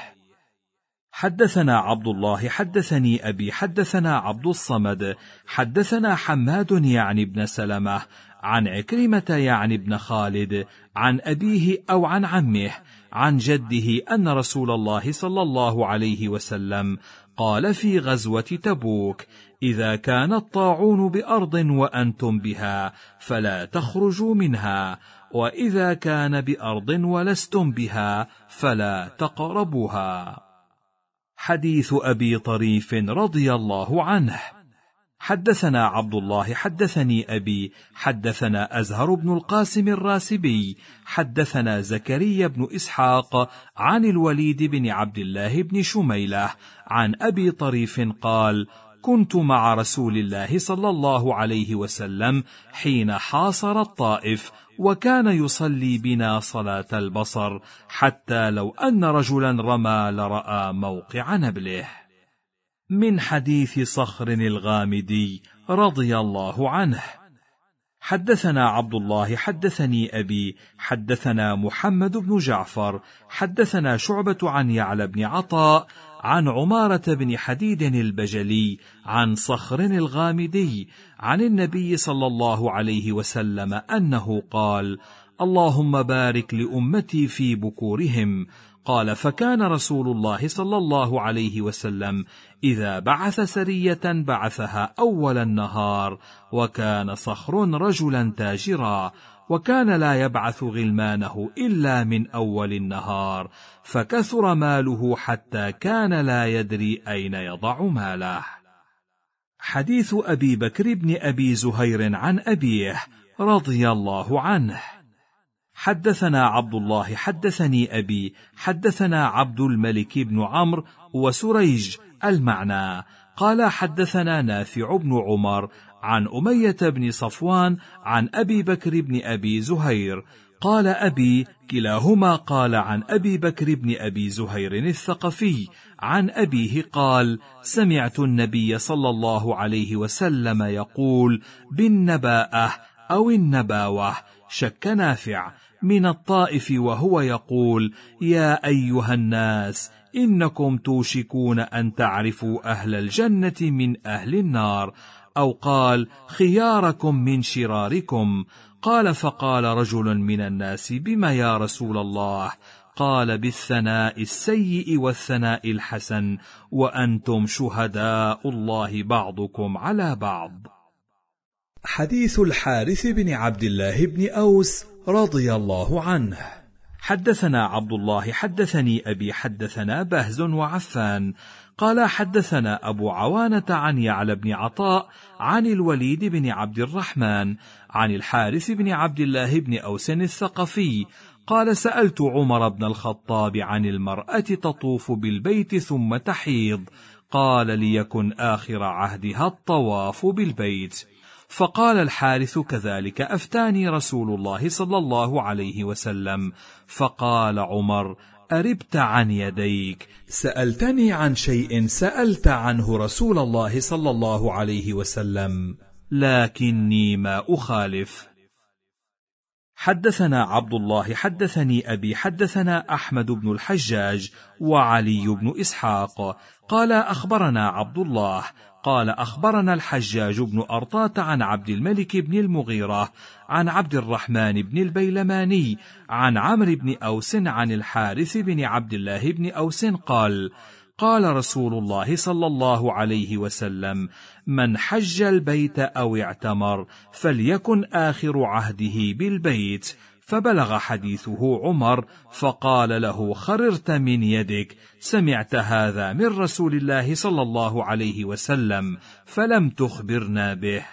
حدثنا عبد الله حدثني أبي حدثنا عبد الصمد حدثنا حماد يعني بن سلمة عن عكرمة يعني بن خالد عن أبيه أو عن عمه عن جده أن رسول الله صلى الله عليه وسلم قال في غزوة تبوك: إذا كان الطاعون بأرض وأنتم بها فلا تخرجوا منها، وإذا كان بأرض ولستم بها فلا تقربوها. حديث أبي طريف رضي الله عنه. حدثنا عبد الله حدثني أبي حدثنا أزهر بن القاسم الراسبي حدثنا زكريا بن إسحاق عن الوليد بن عبد الله بن شميلة عن أبي طريف قال: كنت مع رسول الله صلى الله عليه وسلم حين حاصر الطائف، وكان يصلي بنا صلاة البصر، حتى لو أن رجلا رمى لرأى موقع نبله. من حديث صخر الغامدي رضي الله عنه. حدثنا عبد الله حدثني أبي حدثنا محمد بن جعفر حدثنا شعبة عن يعلى بن عطاء عن عمارة بن حديد البجلي عن صخر الغامدي عن النبي صلى الله عليه وسلم أنه قال: اللهم بارك لأمتي في بكورهم. قال: فكان رسول الله صلى الله عليه وسلم إذا بعث سرية بعثها أول النهار، وكان صخر رجلا تاجرا، وكان لا يبعث غلمانه إلا من أول النهار، فكثر ماله حتى كان لا يدري أين يضع ماله. حديث أبي بكر بن أبي زهير عن أبيه رضي الله عنه: حدثنا عبد الله حدثني أبي حدثنا عبد الملك بن عمرو وسريج المعنى قال: حدثنا نافع بن عمر عن أمية بن صفوان عن أبي بكر بن أبي زهير قال أبي كلاهما قال عن أبي بكر بن أبي زهير الثقفي عن أبيه قال: سمعت النبي صلى الله عليه وسلم يقول بالنباءة أو النباوة، شك نافع، من الطائف، وهو يقول: يا أيها الناس إنكم توشكون أن تعرفوا أهل الجنة من أهل النار، أو قال: خياركم من شراركم. قال: فقال رجل من الناس: بما يا رسول الله؟ قال: بالثناء السيء والثناء الحسن، وأنتم شهداء الله بعضكم على بعض. حديث الحارث بن عبد الله بن أوس رضي الله عنه: حدثنا عبد الله حدثني أبي حدثنا بهز وعفان قال: حدثنا أبو عوانة عن يعلى بن عطاء عن الوليد بن عبد الرحمن عن الحارث بن عبد الله بن أوس الثقفي قال: سألت عمر بن الخطاب عن المرأة تطوف بالبيت ثم تحيض، قال: ليكن آخر عهدها الطواف بالبيت. فقال الحارث: كذلك أفتاني رسول الله صلى الله عليه وسلم. فقال عمر: أربت عن يديك، سألتني عن شيء سألت عنه رسول الله صلى الله عليه وسلم، لكني ما أخالف. حدثنا عبد الله حدثني أبي حدثنا أحمد بن الحجاج وعلي بن إسحاق قال: أخبرنا عبد الله قال: أخبرنا الحجاج بن أرطاة عن عبد الملك بن المغيرة عن عبد الرحمن بن البيلماني عن عمرو بن أوس عن الحارث بن عبد الله بن أوس قال: قال رسول الله صلى الله عليه وسلم: من حج البيت أو اعتمر فليكن آخر عهده بالبيت. فبلغ حديثه عمر فقال له: خررت من يدك، سمعت هذا من رسول الله صلى الله عليه وسلم فلم تخبرنا به.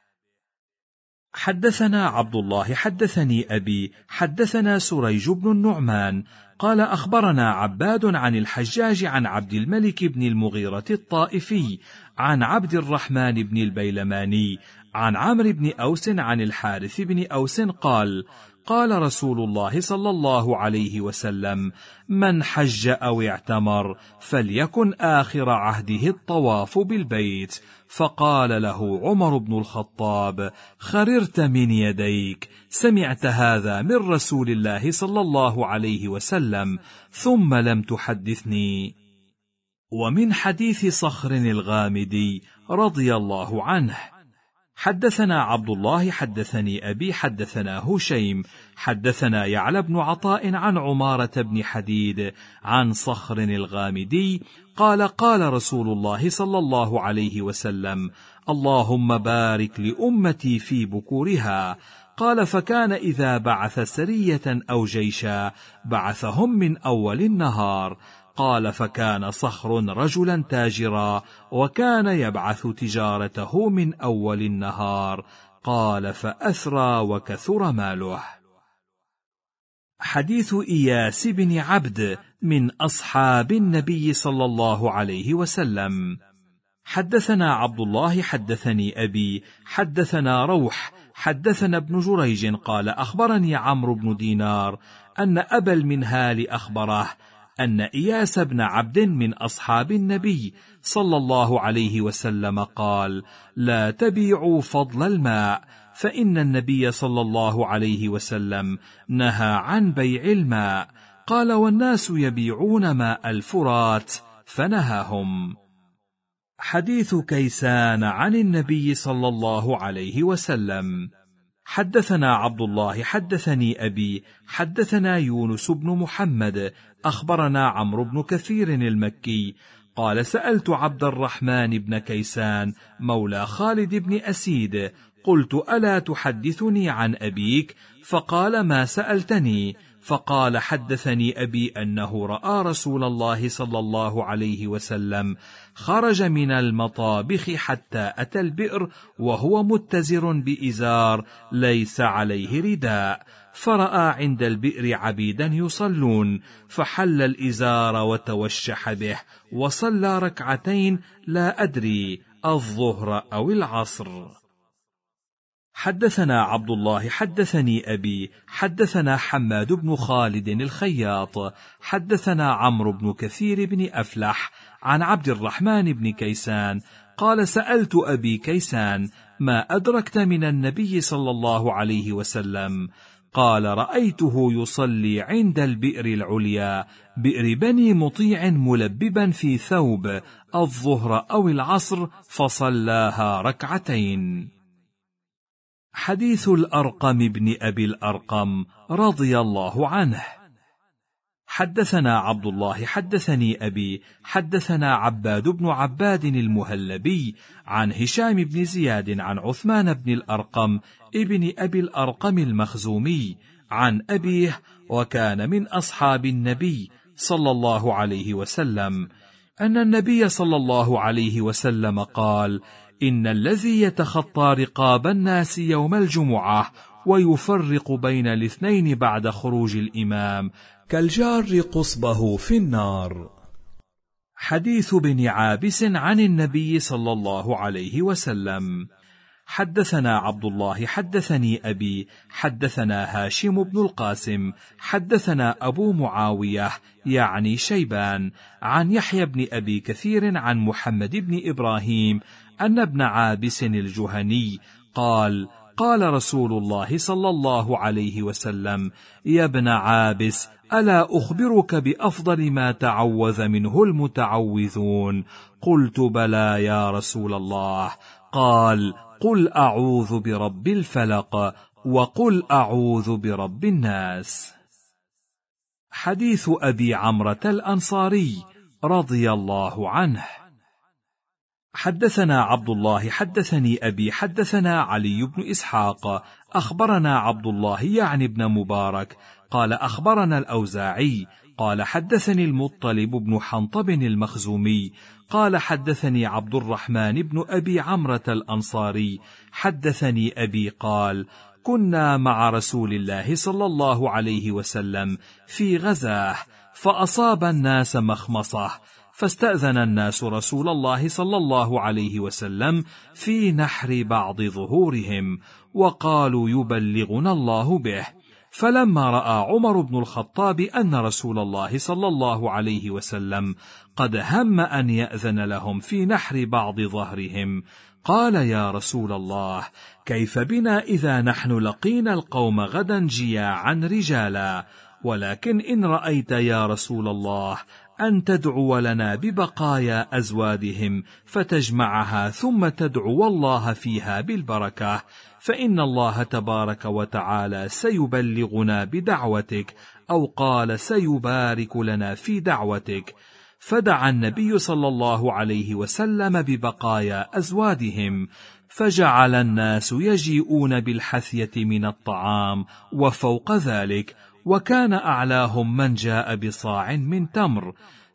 حدثنا عبد الله حدثني أبي حدثنا سريج بن النعمان قال: أخبرنا عباد عن الحجاج عن عبد الملك بن المغيرة الطائفي عن عبد الرحمن بن البيلماني عن عمرو بن أوس عن الحارث بن أوس قال: قال رسول الله صلى الله عليه وسلم: من حج أو اعتمر فليكن آخر عهده الطواف بالبيت. فقال له عمر بن الخطاب: خررت من يديك، سمعت هذا من رسول الله صلى الله عليه وسلم ثم لم تحدثني. ومن حديث صخر الغامدي رضي الله عنه: حدثنا عبد الله حدثني أبي حدثنا هشيم حدثنا يعلى بن عطاء عن عمارة بن حديد عن صخر الغامدي قال: قال رسول الله صلى الله عليه وسلم: اللهم بارك لأمتي في بكورها. قال: فكان إذا بعث سرية أو جيشا بعثهم من أول النهار. قال: فكان صخر رجلا تاجرا، وكان يبعث تجارته من أول النهار. قال: فأثرى وكثر ماله. حديث إياس بن عبد من أصحاب النبي صلى الله عليه وسلم: حدثنا عبد الله حدثني أبي حدثنا روح حدثنا ابن جريج قال: أخبرني عمرو بن دينار أن أبا المنهال أخبره أن إياس بن عبد من أصحاب النبي صلى الله عليه وسلم قال: لا تبيعوا فضل الماء، فإن النبي صلى الله عليه وسلم نهى عن بيع الماء. قال: والناس يبيعون ماء الفرات، فنهاهم. حديث كيسان عن النبي صلى الله عليه وسلم. حدثنا عبد الله حدثني أبي حدثنا يونس بن محمد أخبرنا عمرو بن كثير المكي قال: سألت عبد الرحمن بن كيسان مولى خالد بن أسيد قلت: ألا تحدثني عن أبيك؟ فقال: ما سألتني. فقال: حدثني أبي أنه رأى رسول الله صلى الله عليه وسلم خرج من المطابخ حتى أتى البئر وهو متزر بإزار ليس عليه رداء، فرأى عند البئر عبيدا يصلون، فحل الإزار وتوشح به وصلى ركعتين، لا أدري الظهر أو العصر. حدثنا عبد الله حدثني أبي حدثنا حماد بن خالد الخياط حدثنا عمرو بن كثير بن أفلح عن عبد الرحمن بن كيسان قال: سألت أبي كيسان: ما أدركت من النبي صلى الله عليه وسلم؟ قال: رأيته يصلي عند البئر العليا، بئر بني مطيع، ملببا في ثوب، الظهر أو العصر، فصلاها ركعتين. حديث الأرقم بن أبي الأرقم رضي الله عنه. حدثنا عبد الله حدثني أبي حدثنا عباد بن عباد المهلبي عن هشام بن زياد عن عثمان بن الأرقم ابن أبي الأرقم المخزومي عن أبيه، وكان من أصحاب النبي صلى الله عليه وسلم، أن النبي صلى الله عليه وسلم قال: إن الذي يتخطى رقاب الناس يوم الجمعة ويفرق بين الاثنين بعد خروج الإمام كالجار قصبه في النار. حديث بن عابس عن النبي صلى الله عليه وسلم. حدثنا عبد الله حدثني أبي حدثنا هاشم بن القاسم حدثنا أبو معاوية يعني شيبان عن يحيى بن أبي كثير عن محمد بن إبراهيم أن ابن عابس الجهني قال: قال رسول الله صلى الله عليه وسلم: يا ابن عابس، ألا أخبرك بأفضل ما تعوذ منه المتعوذون؟ قلت: بلى يا رسول الله. قال: قل أعوذ برب الفلق، وقل أعوذ برب الناس. حديث أبي عمرة الأنصاري رضي الله عنه. حدثنا عبد الله حدثني أبي حدثنا علي بن إسحاق أخبرنا عبد الله يعني ابن مبارك قال: أخبرنا الأوزاعي قال: حدثني المطلب بن حنطب المخزومي قال: حدثني عبد الرحمن بن أبي عمرة الأنصاري حدثني أبي قال: كنا مع رسول الله صلى الله عليه وسلم في غزاه، فأصاب الناس مخمصة، فاستأذن الناس رسول الله صلى الله عليه وسلم في نحر بعض ظهورهم، وقالوا: يبلغنا الله به. فلما رأى عمر بن الخطاب أن رسول الله صلى الله عليه وسلم قد هم أن يأذن لهم في نحر بعض ظهرهم، قال: يا رسول الله، كيف بنا إذا نحن لقينا القوم غدا جياعا رجالا؟ ولكن إن رأيت يا رسول الله أن تدعو لنا ببقايا أزوادهم فتجمعها ثم تدعو الله فيها بالبركة، فإن الله تبارك وتعالى سيبلغنا بدعوتك، أو قال: سيبارك لنا في دعوتك. فدعا النبي صلى الله عليه وسلم ببقايا أزوادهم، فجعل الناس يجيئون بالحثية من الطعام وفوق ذلك، وكان أعلاهم من جاء بصاع من تمر،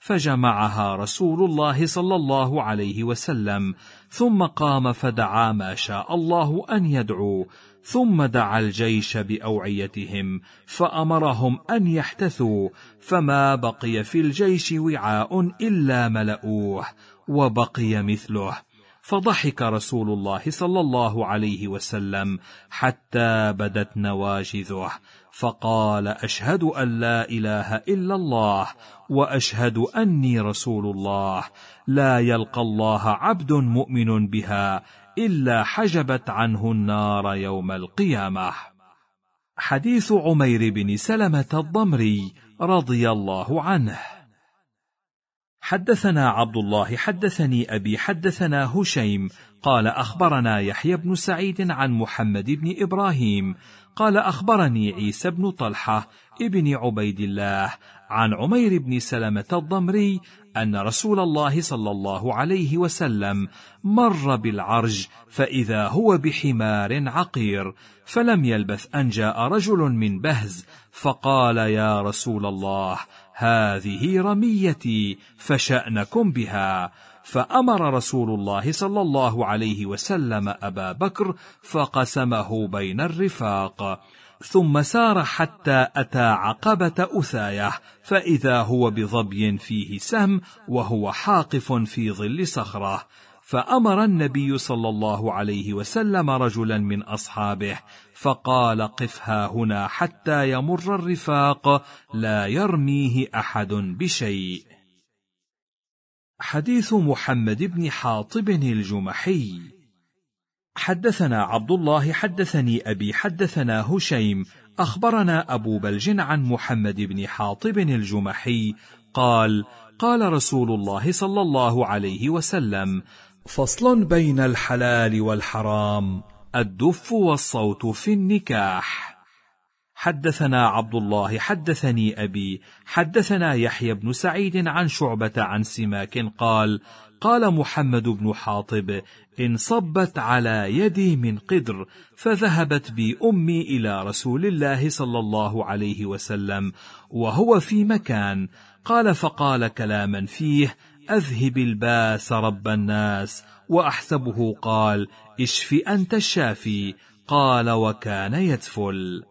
فجمعها رسول الله صلى الله عليه وسلم، ثم قام فدعا ما شاء الله أن يدعو، ثم دعا الجيش بأوعيتهم فأمرهم أن يحتثوا، فما بقي في الجيش وعاء إلا ملؤوه، وبقي مثله. فضحك رسول الله صلى الله عليه وسلم حتى بدت نواجذه، فقال: أشهد أن لا إله إلا الله، وأشهد أني رسول الله، لا يلقى الله عبد مؤمن بها إلا حجبت عنه النار يوم القيامة. حديث عمير بن سلمة الضمري رضي الله عنه. حدثنا عبد الله حدثني أبي حدثنا هشيم قال أخبرنا يحيى بن سعيد عن محمد بن إبراهيم قال أخبرني عيسى بن طلحة ابن عبيد الله عن عمير بن سلمة الضمري أن رسول الله صلى الله عليه وسلم مر بالعرج فإذا هو بحمار عقير، فلم يلبث أن جاء رجل من بهز فقال: يا رسول الله، هذه رميتي فشأنكم بها. فأمر رسول الله صلى الله عليه وسلم أبا بكر فقسمه بين الرفاق، ثم سار حتى أتى عقبة أثاية فإذا هو بظبي فيه سهم وهو حاقف في ظل صخرة، فأمر النبي صلى الله عليه وسلم رجلا من أصحابه فقال: قفها هنا حتى يمر الرفاق لا يرميه أحد بشيء. حديث محمد بن حاطب الجمحي. حدثنا عبد الله حدثني أبي حدثنا هشيم أخبرنا أبو بلج عن محمد بن حاطب الجمحي قال: قال رسول الله صلى الله عليه وسلم: فصل بين الحلال والحرام، الدف والصوت في النكاح. حدثنا عبد الله حدثني أبي حدثنا يحيى بن سعيد عن شعبة عن سماك قال: قال محمد بن حاطب: انصبت على يدي من قدر، فذهبت بي أمي إلى رسول الله صلى الله عليه وسلم وهو في مكان، قال فقال كلاما فيه: أذهب الباس رب الناس، وأحسبه قال: اشف أنت الشافي، قال وكان يتفل.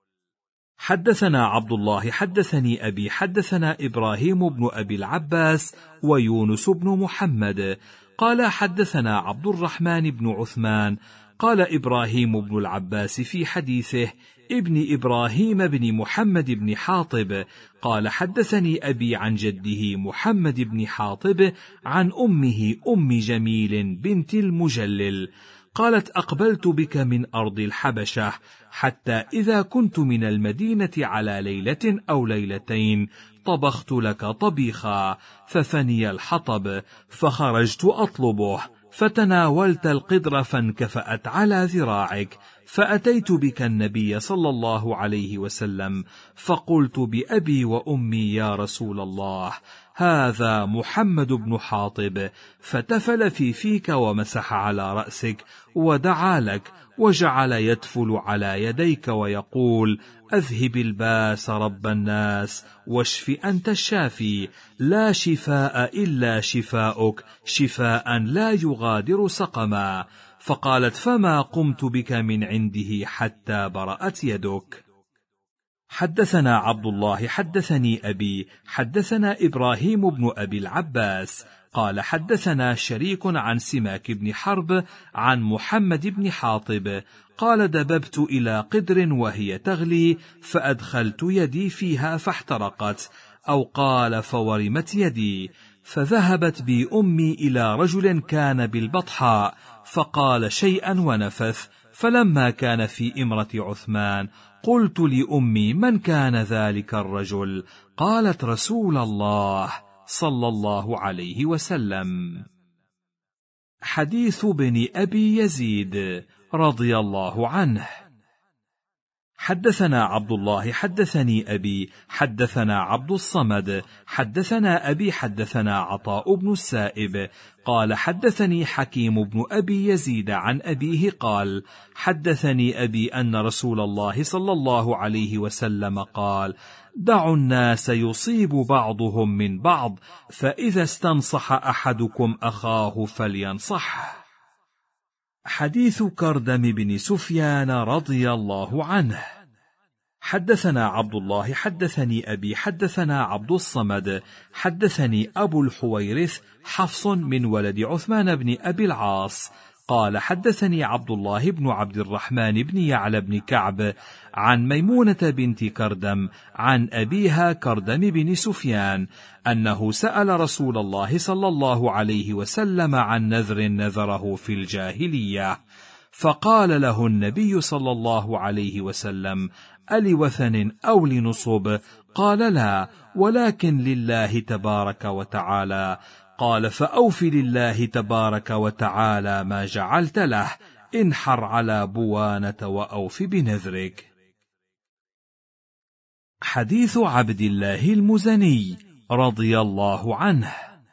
حدثنا عبد الله حدثني أبي حدثنا إبراهيم بن أبي العباس ويونس بن محمد قال حدثنا عبد الرحمن بن عثمان قال إبراهيم بن العباس في حديثه: ابن إبراهيم بن محمد بن حاطب قال حدثني أبي عن جده محمد بن حاطب عن أمه أم جميل بنت المجلل قالت: أقبلت بك من أرض الحبشة حتى إذا كنت من المدينة على ليلة أو ليلتين طبخت لك طبيخا، ففني الحطب، فخرجت أطلبه، فتناولت القدر فانكفأت على ذراعك، فأتيت بك النبي صلى الله عليه وسلم فقلت: بأبي وأمي يا رسول الله، هذا محمد بن حاطب، فتفل في فيك ومسح على رأسك ودعا لك، وجعل يتفل على يديك ويقول: أذهب الباس رب الناس، واشف أنت الشافي، لا شفاء إلا شفاؤك، شفاء لا يغادر سقما. فقالت: فما قمت بك من عنده حتى برأت يدك. حدثنا عبد الله حدثني أبي حدثنا إبراهيم بن أبي العباس قال حدثنا شريك عن سماك بن حرب عن محمد بن حاطب قال: دببت إلى قدر وهي تغلي فأدخلت يدي فيها فاحترقت، أو قال فورمت يدي، فذهبت بي أمي إلى رجل كان بالبطحاء فقال شيئا ونفث، فلما كان في إمرة عثمان قلت لأمي: من كان ذلك الرجل؟ قالت: رسول الله صلى الله عليه وسلم. حديث بن أبي يزيد رضي الله عنه. حدثنا عبد الله حدثني أبي حدثنا عبد الصمد حدثنا أبي حدثنا عطاء بن السائب قال حدثني حكيم بن أبي يزيد عن أبيه قال: حدثني أبي أن رسول الله صلى الله عليه وسلم قال: دعوا الناس يصيب بعضهم من بعض، فإذا استنصح أحدكم أخاه فلينصحه. حديث كردم بن سفيان رضي الله عنه. حدثنا عبد الله حدثني أبي حدثنا عبد الصمد حدثني أبو الحويرث حفص من ولد عثمان بن أبي العاص قال حدثني عبد الله بن عبد الرحمن بن يعلى بن كعب عن ميمونة بنت كردم عن أبيها كردم بن سفيان أنه سأل رسول الله صلى الله عليه وسلم عن نذر نذره في الجاهلية، فقال له النبي صلى الله عليه وسلم: ألوثن أو لنصب؟ قال: لا، ولكن لله تبارك وتعالى. قال: فأوف لله تبارك وتعالى ما جعلت له، انحر على بوانة وأوف بنذرك. حديث عبد الله المزني رضي الله عنه.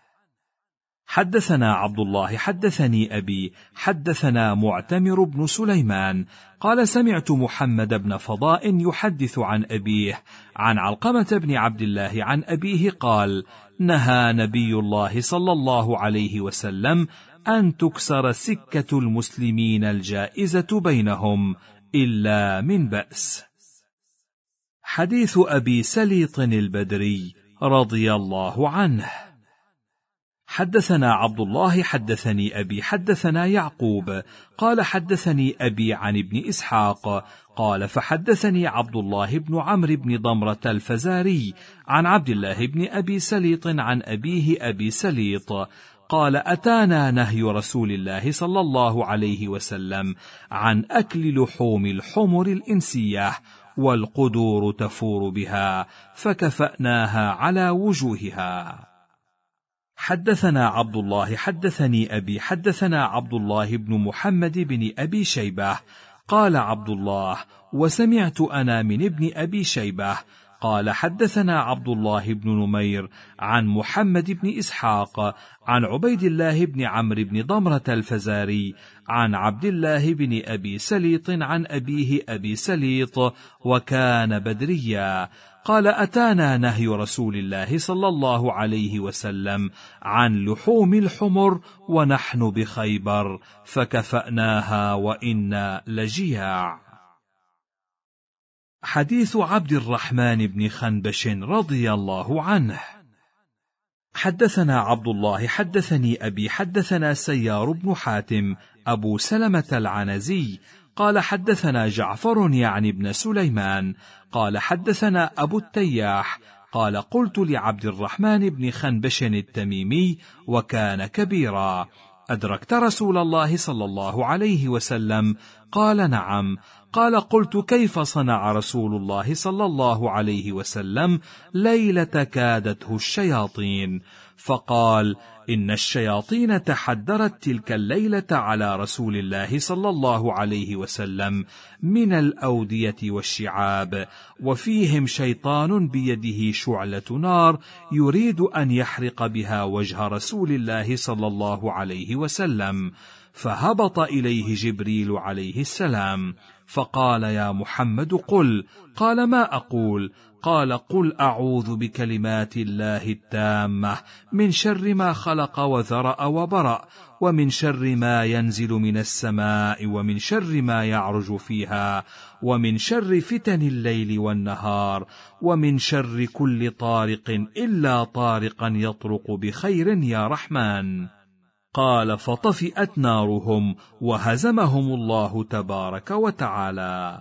حدثنا عبد الله حدثني أبي حدثنا معتمر بن سليمان قال: سمعت محمد بن فضاء يحدث عن أبيه عن علقمة بن عبد الله عن أبيه قال: نهى نبي الله صلى الله عليه وسلم أن تكسر سكة المسلمين الجائزة بينهم إلا من بأس. حديث أبي سليط البدري رضي الله عنه. حدثنا عبد الله حدثني أبي حدثنا يعقوب قال: حدثني أبي عن ابن إسحاق قال: فحدثني عبد الله بن عمرو بن ضمرة الفزاري عن عبد الله بن أبي سليط عن أبيه أبي سليط قال: أتانا نهي رسول الله صلى الله عليه وسلم عن أكل لحوم الحمر الإنسية والقدور تفور بها، فكفأناها على وجوهها. حدثنا عبد الله حدثني أبي حدثنا عبد الله بن محمد بن أبي شيبة قال عبد الله: وسمعت أنا من ابن أبي شيبة قال: حدثنا عبد الله بن نمير عن محمد بن إسحاق عن عبيد الله بن عمرو بن ضمرة الفزاري عن عبد الله بن أبي سليط عن أبيه أبي سليط وكان بدريا قال: أتانا نهي رسول الله صلى الله عليه وسلم عن لحوم الحمر ونحن بخيبر، فكفأناها وإنا لجياع. حديث عبد الرحمن بن خنبش رضي الله عنه. حدثنا عبد الله حدثني أبي حدثنا سيار بن حاتم أبو سلمة العنزي قال: حدثنا جعفر يعني ابن سليمان قال: حدثنا أبو التياح قال: قلت لعبد الرحمن بن خنبش التميمي وكان كبيرا: أدركت رسول الله صلى الله عليه وسلم؟ قال: نعم. قال: قلت: كيف صنع رسول الله صلى الله عليه وسلم ليلة كادته الشياطين؟ فقال: إن الشياطين تحدرت تلك الليلة على رسول الله صلى الله عليه وسلم من الأودية والشعاب، وفيهم شيطان بيده شعلة نار يريد أن يحرق بها وجه رسول الله صلى الله عليه وسلم، فهبط إليه جبريل عليه السلام فقال: يا محمد قل. قال: ما أقول؟ قال: قل: أعوذ بكلمات الله التامة من شر ما خلق وذرأ وبرأ، ومن شر ما ينزل من السماء، ومن شر ما يعرج فيها، ومن شر فتن الليل والنهار، ومن شر كل طارق إلا طارقا يطرق بخير يا رحمن. قال: فطفئت نارهم وهزمهم الله تبارك وتعالى.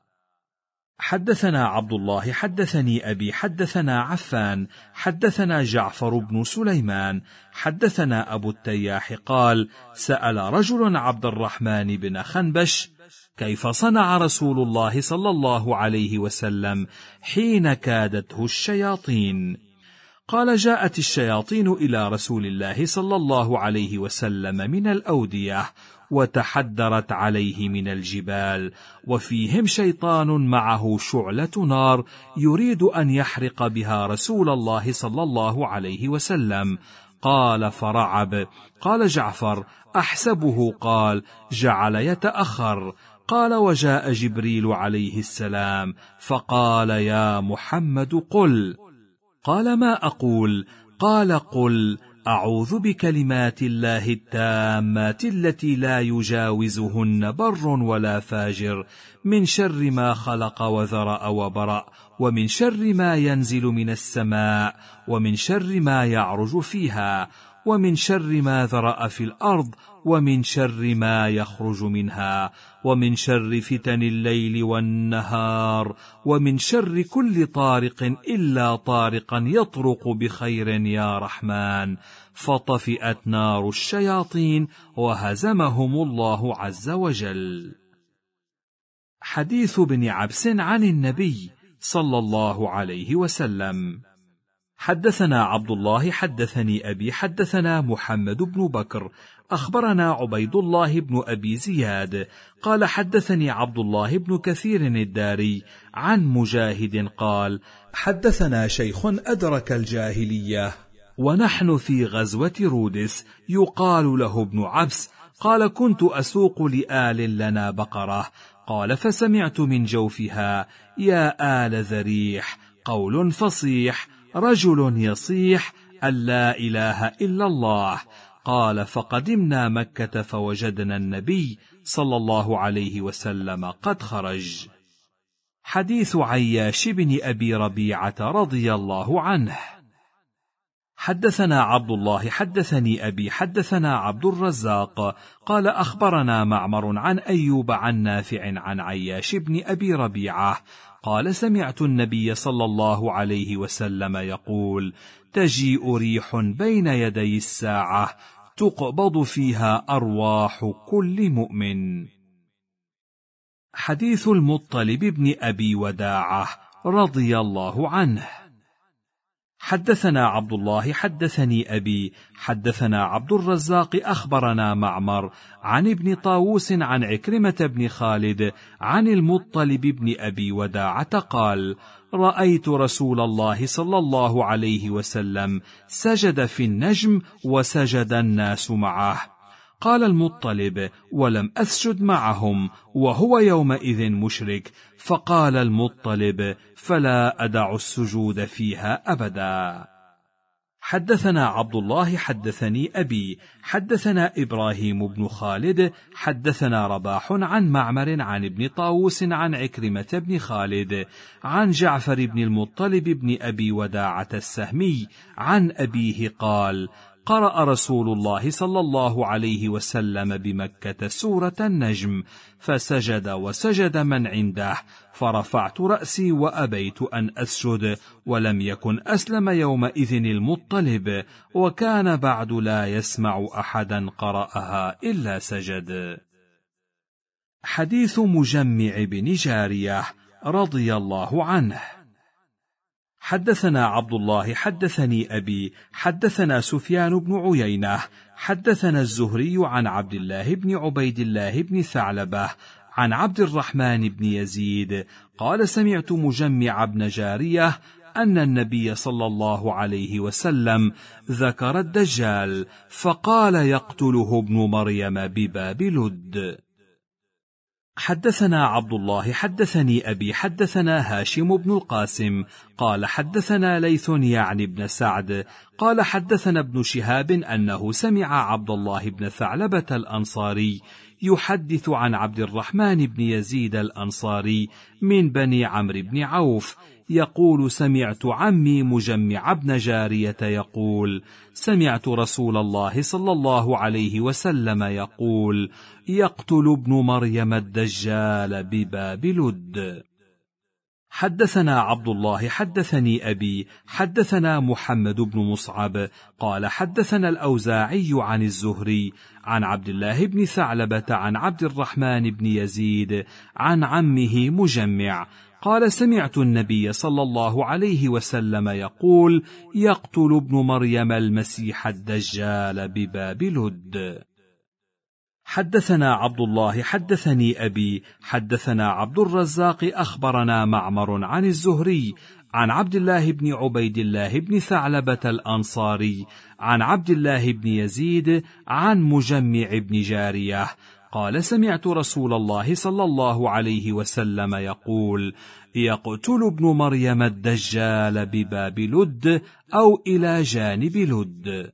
حدثنا عبد الله حدثني أبي حدثنا عفان حدثنا جعفر بن سليمان حدثنا أبو التياح قال: سأل رجل عبد الرحمن بن خنبش: كيف صنع رسول الله صلى الله عليه وسلم حين كادته الشياطين؟ قال: جاءت الشياطين إلى رسول الله صلى الله عليه وسلم من الأودية، وتحدرت عليه من الجبال، وفيهم شيطان معه شعلة نار يريد أن يحرق بها رسول الله صلى الله عليه وسلم. قال: فرعب. قال جعفر: أحسبه قال: جعل يتأخر. قال: وجاء جبريل عليه السلام فقال: يا محمد قل. قال: ما أقول؟ قال: قل: أعوذ بكلمات الله التامات التي لا يجاوزهن بر ولا فاجر، من شر ما خلق وذرأ وبرأ، ومن شر ما ينزل من السماء، ومن شر ما يعرج فيها، ومن شر ما ذرأ في الأرض، ومن شر ما يخرج منها، ومن شر فتن الليل والنهار، ومن شر كل طارق إلا طارقا يطرق بخير يا رحمن. فطفئت نار الشياطين وهزمهم الله عز وجل. حديث ابن عبس عن النبي صلى الله عليه وسلم. حدثنا عبد الله حدثني أبي حدثنا محمد بن بكر أخبرنا عبيد الله بن أبي زياد قال حدثني عبد الله بن كثير الداري عن مجاهد قال حدثنا شيخ أدرك الجاهلية ونحن في غزوة رودس يقال له ابن عبس، قال كنت أسوق لآل لنا بقرة، قال فسمعت من جوفها يا آل ذريح قول فصيح رجل يصيح أن لا إله إلا الله. قال فقدمنا مكة فوجدنا النبي صلى الله عليه وسلم قد خرج. حديث عياش بن أبي ربيعة رضي الله عنه. حدثنا عبد الله حدثني أبي حدثنا عبد الرزاق قال أخبرنا معمر عن أيوب عن نافع عن عياش بن أبي ربيعة قال سمعت النبي صلى الله عليه وسلم يقول تجيء ريح بين يدي الساعة تقبض فيها أرواح كل مؤمن. حديث المطلب بن أبي وداعة رضي الله عنه. حدثنا عبد الله حدثني أبي حدثنا عبد الرزاق أخبرنا معمر عن ابن طاووس عن عكرمة بن خالد عن المطلب بن أبي وداعة قال رأيت رسول الله صلى الله عليه وسلم سجد في النجم وسجد الناس معه. قال المطلب ولم أسجد معهم وهو يومئذ مشرك، فقال المطلب فلا أدع السجود فيها أبدا. حدثنا عبد الله حدثني أبي حدثنا إبراهيم بن خالد حدثنا رباح عن معمر عن ابن طاووس عن عكرمة بن خالد عن جعفر بن المطلب بن أبي وداعة السهمي عن أبيه قال قرأ رسول الله صلى الله عليه وسلم بمكة سورة النجم فسجد وسجد من عنده، فرفعت رأسي وأبيت أن أسجد، ولم يكن أسلم يومئذ المطلب، وكان بعد لا يسمع أحدا قرأها إلا سجد. حديث مجمع بن جارية رضي الله عنه. حدثنا عبد الله حدثني أبي حدثنا سفيان بن عيينة حدثنا الزهري عن عبد الله بن عبيد الله بن ثعلبة عن عبد الرحمن بن يزيد قال سمعت مجمع بن جارية أن النبي صلى الله عليه وسلم ذكر الدجال فقال يقتله ابن مريم بباب لد. حدثنا عبد الله حدثني أبي حدثنا هاشم بن القاسم قال حدثنا ليث يعني ابن سعد قال حدثنا ابن شهاب أنه سمع عبد الله بن ثعلبة الأنصاري يحدث عن عبد الرحمن بن يزيد الأنصاري من بني عمرو بن عوف يقول سمعت عمي مجمع بن جارية يقول سمعت رسول الله صلى الله عليه وسلم يقول يقتل ابن مريم الدجال بباب لد. حدثنا عبد الله حدثني أبي حدثنا محمد بن مصعب قال حدثنا الأوزاعي عن الزهري عن عبد الله بن ثعلبة عن عبد الرحمن بن يزيد عن عمه مجمع قال سمعت النبي صلى الله عليه وسلم يقول يقتل ابن مريم المسيح الدجال بباب لد. حدثنا عبد الله حدثني أبي حدثنا عبد الرزاق أخبرنا معمر عن الزهري عن عبد الله بن عبيد الله بن ثعلبة الأنصاري عن عبد الله بن يزيد عن مجمع بن جارية قال سمعت رسول الله صلى الله عليه وسلم يقول يقتل ابن مريم الدجال بباب لد أو إلى جانب لد.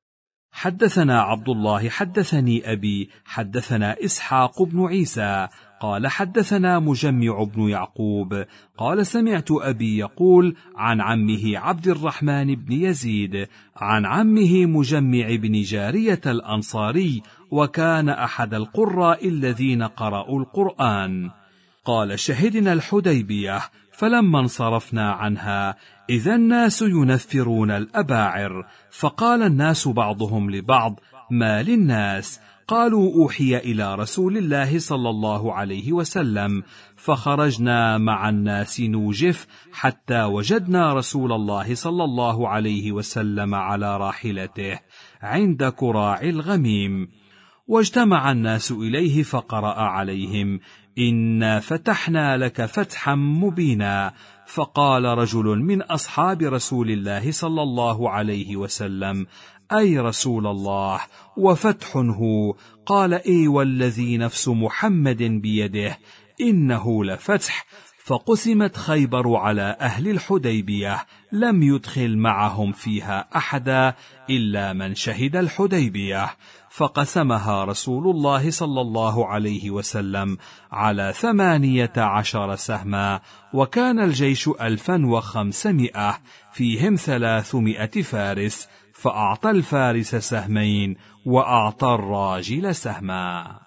حدثنا عبد الله حدثني أبي حدثنا إسحاق بن عيسى قال حدثنا مجمع بن يعقوب قال سمعت أبي يقول عن عمه عبد الرحمن بن يزيد عن عمه مجمع بن جارية الأنصاري، وكان أحد القراء الذين قرأوا القرآن. قال شهدنا الحديبية، فلما انصرفنا عنها إذا الناس ينفرون الأباعر، فقال الناس بعضهم لبعض: ما للناس؟ قالوا: أوحي إلى رسول الله صلى الله عليه وسلم. فخرجنا مع الناس نوجف حتى وجدنا رسول الله صلى الله عليه وسلم على راحلته عند كراع الغميم، واجتمع الناس إليه فقرأ عليهم: إنا فتحنا لك فتحا مبينا. فقال رجل من أصحاب رسول الله صلى الله عليه وسلم: أي رسول الله، وفتح هو؟ قال: إي والذي نفس محمد بيده إنه لفتح. فقسمت خيبر على أهل الحديبية، لم يدخل معهم فيها أحدا إلا من شهد الحديبية، فقسمها رسول الله صلى الله عليه وسلم على 18 سهما، وكان الجيش 1500 فيهم 300 فارس، فأعطى الفارس سهمين وأعطى الراجل سهما.